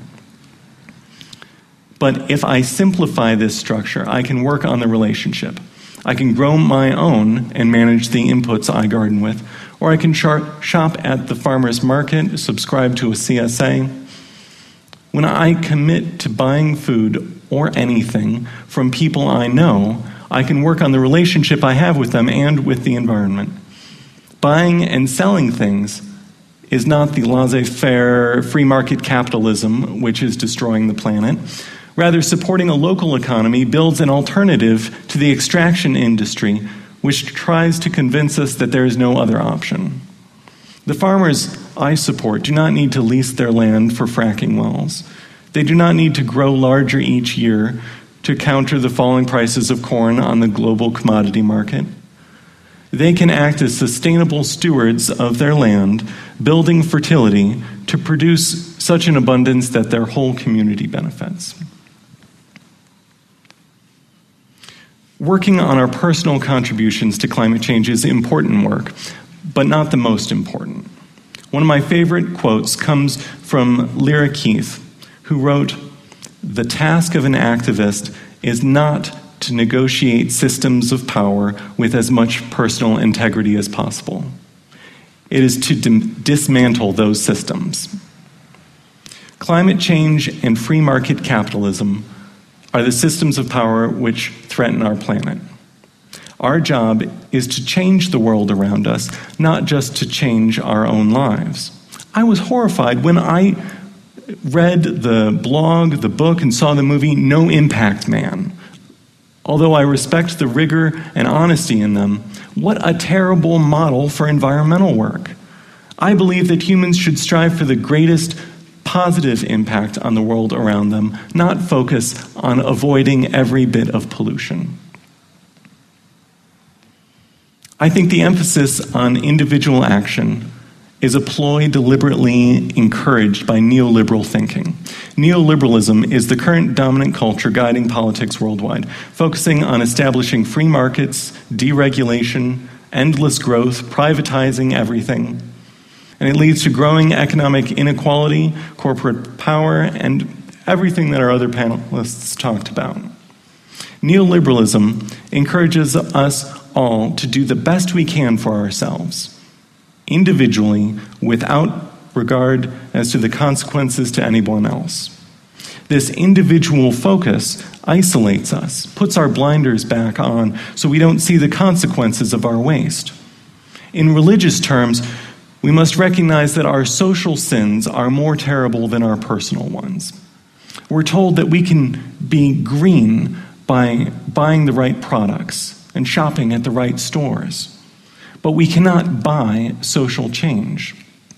But if I simplify this structure, I can work on the relationship. I can grow my own and manage the inputs I garden with, or I can shop at the farmer's market, subscribe to a CSA. When I commit to buying food or anything from people I know, I can work on the relationship I have with them and with the environment. Buying and selling things is not the laissez-faire free market capitalism which is destroying the planet. Rather, supporting a local economy builds an alternative to the extraction industry, which tries to convince us that there is no other option. The farmers I support do not need to lease their land for fracking wells. They do not need to grow larger each year to counter the falling prices of corn on the global commodity market. They can act as sustainable stewards of their land, building fertility to produce such an abundance that their whole community benefits. Working on our personal contributions to climate change is important work, but not the most important. One of my favorite quotes comes from Lyra Keith, who wrote, "The task of an activist is not to negotiate systems of power with as much personal integrity as possible. It is to dismantle those systems." Climate change and free market capitalism are the systems of power which threaten our planet. Our job is to change the world around us, not just to change our own lives. I was horrified when I read the blog, the book, and saw the movie No Impact Man. Although I respect the rigor and honesty in them, what a terrible model for environmental work. I believe that humans should strive for the greatest positive impact on the world around them, not focus on avoiding every bit of pollution. I think the emphasis on individual action is a ploy deliberately encouraged by neoliberal thinking. Neoliberalism is the current dominant culture guiding politics worldwide, focusing on establishing free markets, deregulation, endless growth, privatizing everything. And it leads to growing economic inequality, corporate power, and everything that our other panelists talked about. Neoliberalism encourages us all to do the best we can for ourselves, individually, without regard as to the consequences to anyone else. This individual focus isolates us, puts our blinders back on so we don't see the consequences of our waste. In religious terms, we must recognize that our social sins are more terrible than our personal ones. We're told that we can be green by buying the right products and shopping at the right stores, but we cannot buy social change.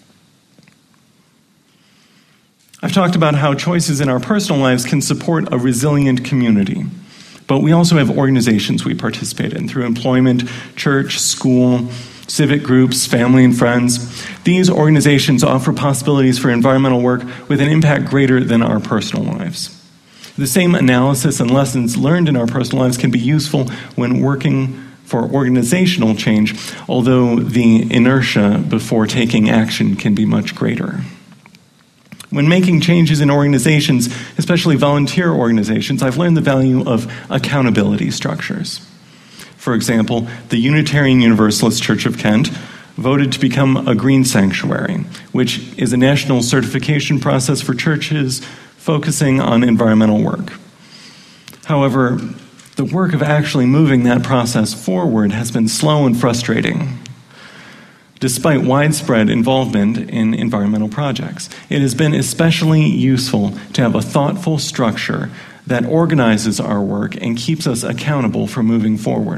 I've talked about how choices in our personal lives can support a resilient community, but we also have organizations we participate in through employment, church, school, civic groups, family and friends. These organizations offer possibilities for environmental work with an impact greater than our personal lives. The same analysis and lessons learned in our personal lives can be useful when working for organizational change, although the inertia before taking action can be much greater. When making changes in organizations, especially volunteer organizations, I've learned the value of accountability structures. For example, the Unitarian Universalist Church of Kent voted to become a green sanctuary, which is a national certification process for churches focusing on environmental work. However, the work of actually moving that process forward has been slow and frustrating. Despite widespread involvement in environmental projects, it has been especially useful to have a thoughtful structure that organizes our work and keeps us accountable for moving forward.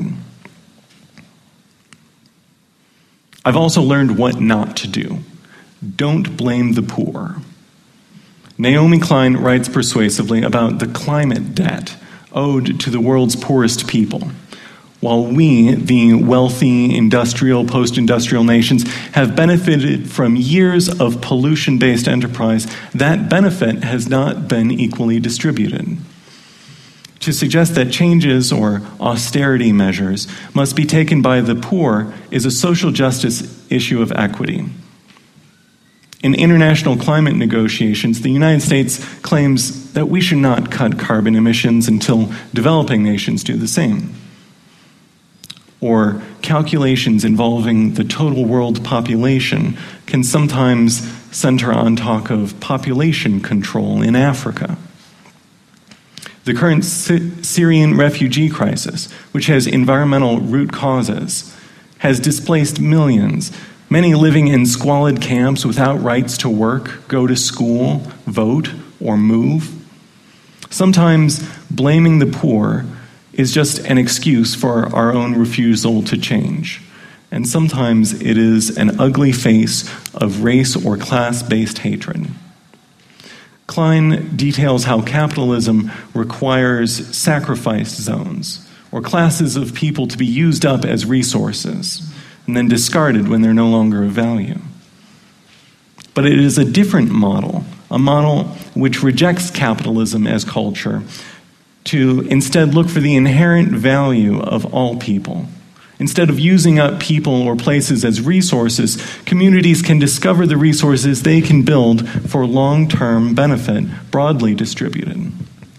I've also learned what not to do. Don't blame the poor. Naomi Klein writes persuasively about the climate debt owed to the world's poorest people. While we, the wealthy industrial, post-industrial nations, have benefited from years of pollution-based enterprise, that benefit has not been equally distributed. To suggest that changes or austerity measures must be taken by the poor is a social justice issue of equity. In international climate negotiations, the United States claims that we should not cut carbon emissions until developing nations do the same. Or calculations involving the total world population can sometimes center on talk of population control in Africa. The current Syrian refugee crisis, which has environmental root causes, has displaced millions, many living in squalid camps without rights to work, go to school, vote, or move. Sometimes blaming the poor is just an excuse for our own refusal to change. And sometimes it is an ugly face of race or class-based hatred. Klein details how capitalism requires sacrifice zones, or classes of people to be used up as resources and then discarded when they're no longer of value. But it is a different model, a model which rejects capitalism as culture to instead look for the inherent value of all people. Instead of using up people or places as resources, communities can discover the resources they can build for long-term benefit, broadly distributed.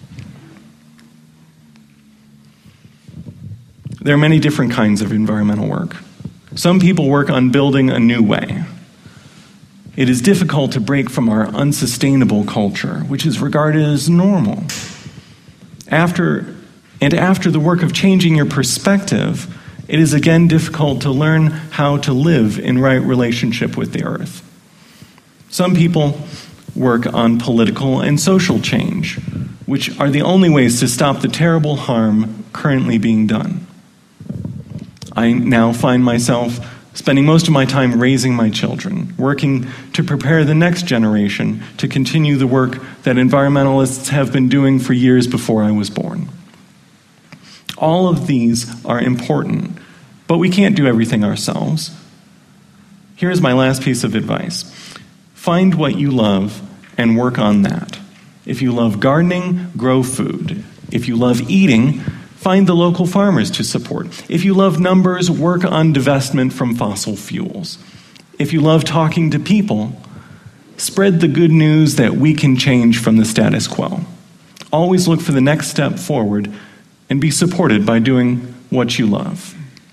There are many different kinds of environmental work. Some people work on building a new way. It is difficult to break from our unsustainable culture, which is regarded as normal. After the work of changing your perspective, it is again difficult to learn how to live in right relationship with the earth. Some people work on political and social change, which are the only ways to stop the terrible harm currently being done. I now find myself spending most of my time raising my children, working to prepare the next generation to continue the work that environmentalists have been doing for years before I was born. All of these are important, but we can't do everything ourselves. Here's my last piece of advice. Find what you love and work on that. If you love gardening, grow food. If you love eating, find the local farmers to support. If you love numbers, work on divestment from fossil fuels. If you love talking to people, spread the good news that we can change from the status quo. Always look for the next step forward and be supported by doing what you love.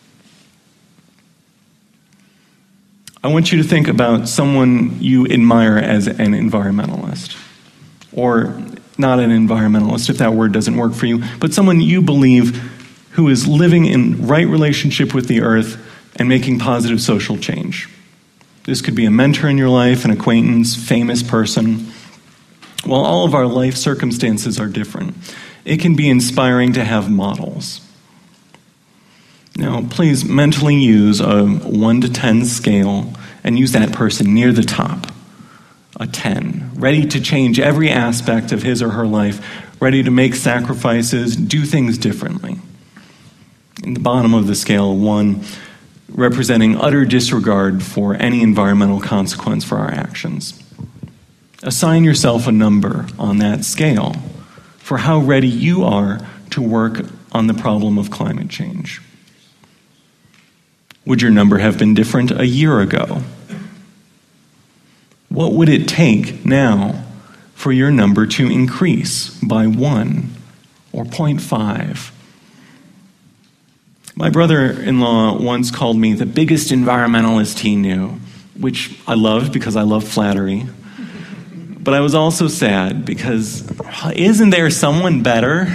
I want you to think about someone you admire as an environmentalist, or not an environmentalist if that word doesn't work for you, but someone you believe who is living in right relationship with the earth and making positive social change. This could be a mentor in your life, an acquaintance, famous person. While all of our life circumstances are different, it can be inspiring to have models. Now, please mentally use a 1 to 10 scale and use that person near the top, a 10, ready to change every aspect of his or her life, ready to make sacrifices, do things differently. In the bottom of the scale, 1, representing utter disregard for any environmental consequence for our actions. Assign yourself a number on that scale for how ready you are to work on the problem of climate change. Would your number have been different a year ago? What would it take now for your number to increase by 1 or 0.5? My brother-in-law once called me the biggest environmentalist he knew, which I loved because I love flattery. But I was also sad because isn't there someone better?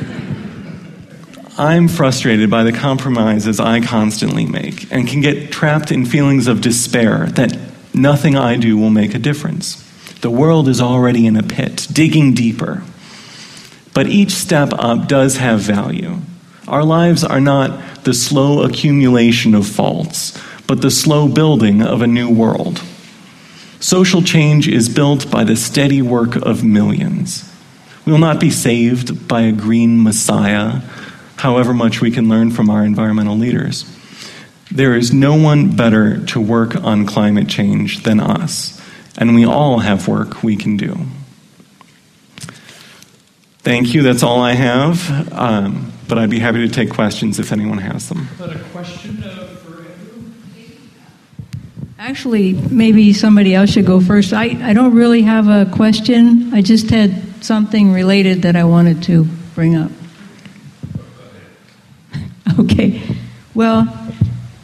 I'm frustrated by the compromises I constantly make and can get trapped in feelings of despair that nothing I do will make a difference. The world is already in a pit, digging deeper. But each step up does have value. Our lives are not the slow accumulation of faults, but the slow building of a new world. Social change is built by the steady work of millions. We will not be saved by a green messiah, however much we can learn from our environmental leaders. There is no one better to work on climate change than us, and we all have work we can do. Thank you, that's all I have, but I'd be happy to take questions if anyone has them. Is that a question for Andrew? Actually, maybe somebody else should go first. I don't really have a question. I just had something related that I wanted to bring up. Okay. Well,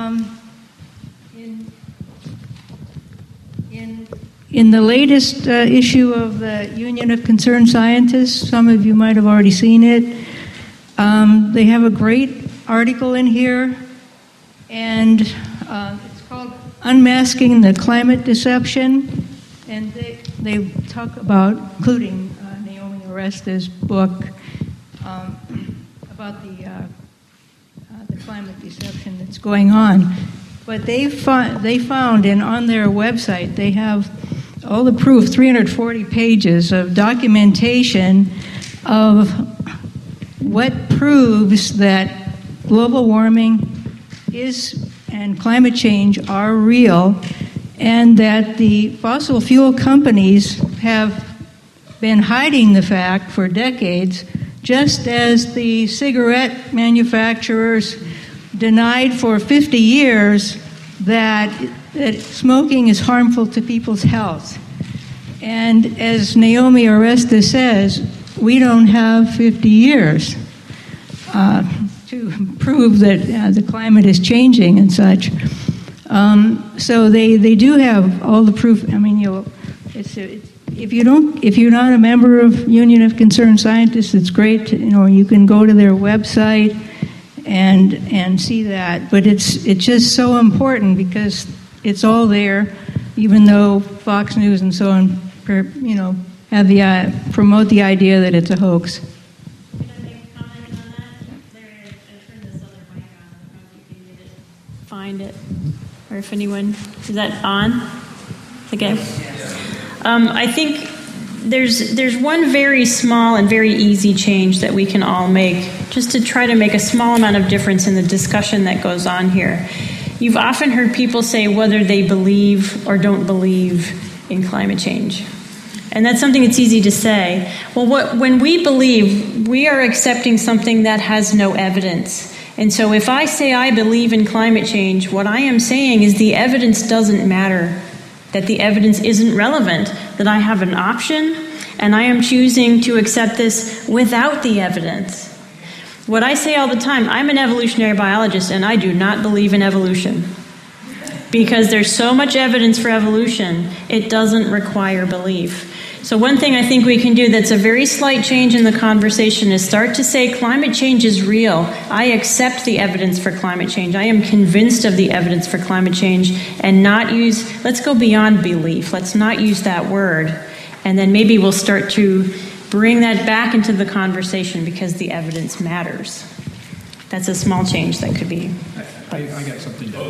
In the latest issue of the Union of Concerned Scientists, some of you might have already seen it, they have a great article in here, and it's called Unmasking the Climate Deception, and they talk about, including Naomi Oresta's book, about the climate deception that's going on. But they found, and on their website, they have all the proof, 340 pages of documentation of what proves that global warming is and climate change are real, and that the fossil fuel companies have been hiding the fact for decades, just as the cigarette manufacturers denied for 50 years that smoking is harmful to people's health. And as Naomi Oresta says, we don't have 50 years to prove that the climate is changing and such. So they do have all the proof. I mean, if you're not a member of Union of Concerned Scientists, it's great. You can go to their website and see that. But it's just so important because it's all there, even though Fox News and so on, have promote the idea that it's a hoax. Can I make a comment on that? I turned this other mic on. I don't know if you can find it, or if anyone is that on? Okay. I think there's one very small and very easy change that we can all make, just to try to make a small amount of difference in the discussion that goes on here. You've often heard people say whether they believe or don't believe in climate change. And that's something that's easy to say. Well, when we believe, we are accepting something that has no evidence. And so if I say I believe in climate change, what I am saying is the evidence doesn't matter, that the evidence isn't relevant, that I have an option, and I am choosing to accept this without the evidence. What I say all the time, I'm an evolutionary biologist, and I do not believe in evolution. Because there's so much evidence for evolution, it doesn't require belief. So one thing I think we can do that's a very slight change in the conversation is start to say climate change is real. I accept the evidence for climate change. I am convinced of the evidence for climate change, and not use, let's go beyond belief. Let's not use that word. And then maybe we'll start to bring that back into the conversation because the evidence matters. That's a small change that could be. I got something to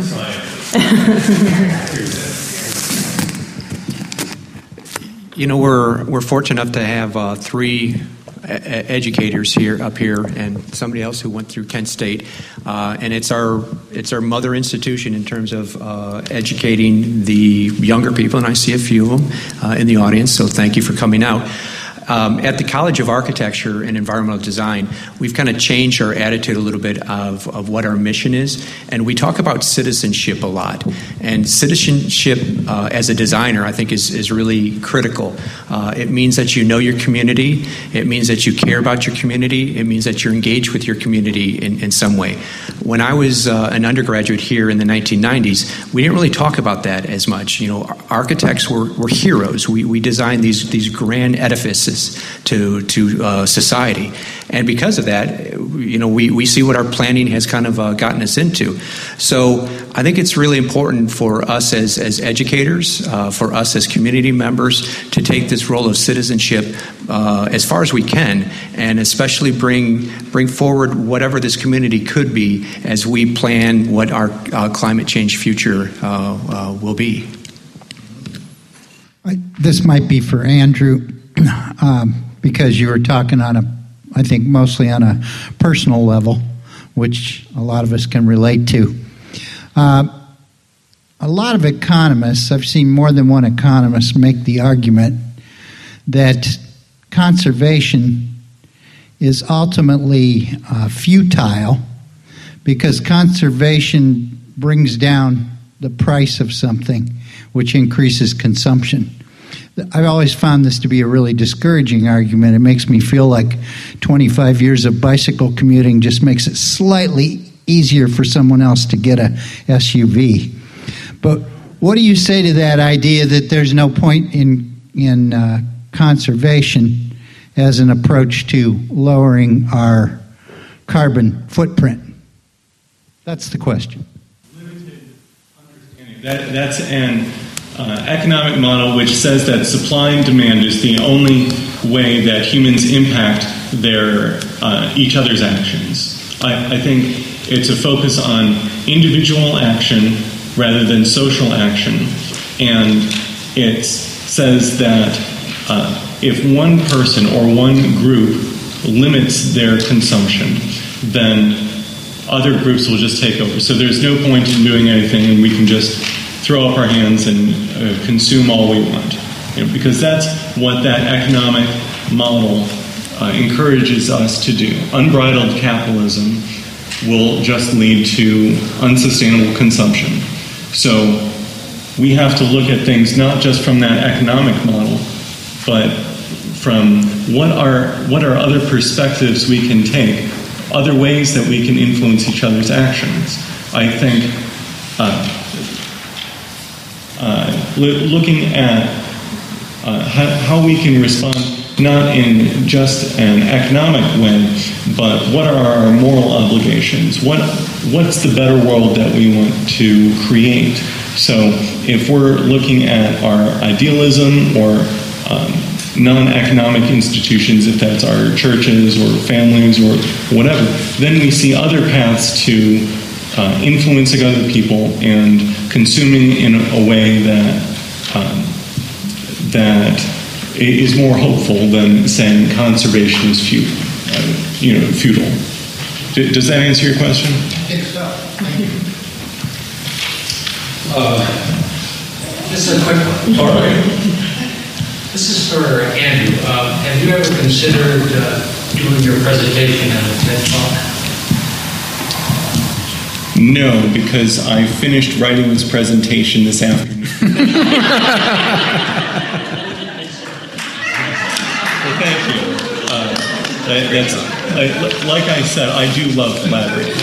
We're fortunate enough to have three educators up here, and somebody else who went through Kent State, and it's our mother institution in terms of educating the younger people, and I see a few of them in the audience. So thank you for coming out. At the College of Architecture and Environmental Design, we've kind of changed our attitude a little bit of what our mission is, and we talk about citizenship a lot. And citizenship as a designer, I think, is really critical. It means that you know your community. It means that you care about your community. It means that you're engaged with your community in some way. When I was an undergraduate here in the 1990s, we didn't really talk about that as much. Architects were heroes. We designed these grand edifices to society, and because of that, we see what our planning has kind of gotten us into. So I think it's really important for us as educators, for us as community members, to take this role of citizenship as far as we can, and especially bring forward whatever this community could be as we plan what our climate change future will be. This might be for Andrew. Because you were talking I think mostly on a personal level, which a lot of us can relate to. A lot of economists, I've seen more than one economist make the argument that conservation is ultimately futile because conservation brings down the price of something, which increases consumption. I've always found this to be a really discouraging argument. It makes me feel like 25 years of bicycle commuting just makes it slightly easier for someone else to get a SUV. But what do you say to that idea that there's no point in conservation as an approach to lowering our carbon footprint? That's the question. That's an economic model which says that supply and demand is the only way that humans impact each other's actions. I think it's a focus on individual action rather than social action, and it says that if one person or one group limits their consumption, then other groups will just take over. So there's no point in doing anything, and we can just throw up our hands and consume all we want. Because that's what that economic model encourages us to do. Unbridled capitalism will just lead to unsustainable consumption. So we have to look at things not just from that economic model, but from what are other perspectives we can take, other ways that we can influence each other's actions. I think looking at how we can respond not in just an economic way, but what are our moral obligations? What's the better world that we want to create? So if we're looking at our idealism or non-economic institutions, if that's our churches or families or whatever, then we see other paths to influencing other people and consuming in a way that is more hopeful than saying conservation is futile. Does that answer your question? I think so. Thank you. This is a quick one. All right. This is for Andrew. Have you ever considered doing your presentation at a TED Talk? No, because I finished writing this presentation this afternoon. Well, thank you. Like I said, I do love collaborating.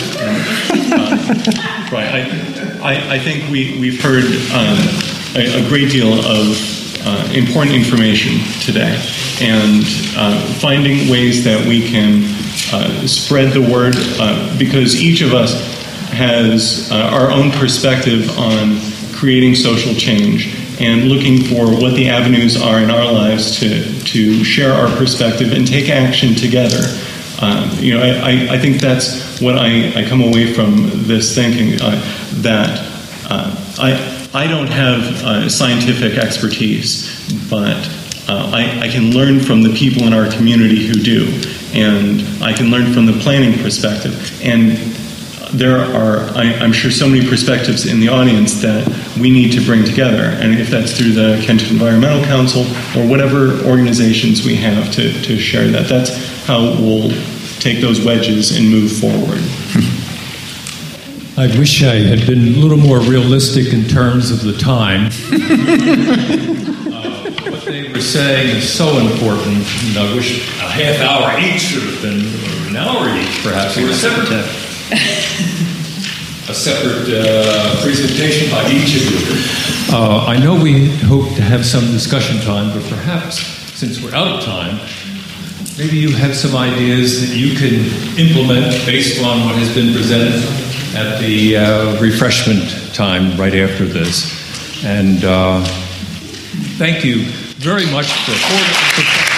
Right. I think we've heard a great deal of important information today, and finding ways that we can spread the word, because each of us has our own perspective on creating social change and looking for what the avenues are in our lives to share our perspective and take action together. I think that's what I come away from this thinking, that I don't have scientific expertise, but I can learn from the people in our community who do, and I can learn from the planning perspective. And there are, I'm sure, so many perspectives in the audience that we need to bring together, and if that's through the Kent Environmental Council or whatever organizations we have to share that, that's how we'll take those wedges and move forward. I wish I had been a little more realistic in terms of the time. What they were saying is so important, and I wish a half hour each should have been, or an hour each perhaps, or a separate presentation by each of you. I know we hope to have some discussion time, but perhaps, since we're out of time, maybe you have some ideas that you can implement based on what has been presented at the refreshment time right after this. And thank you very much for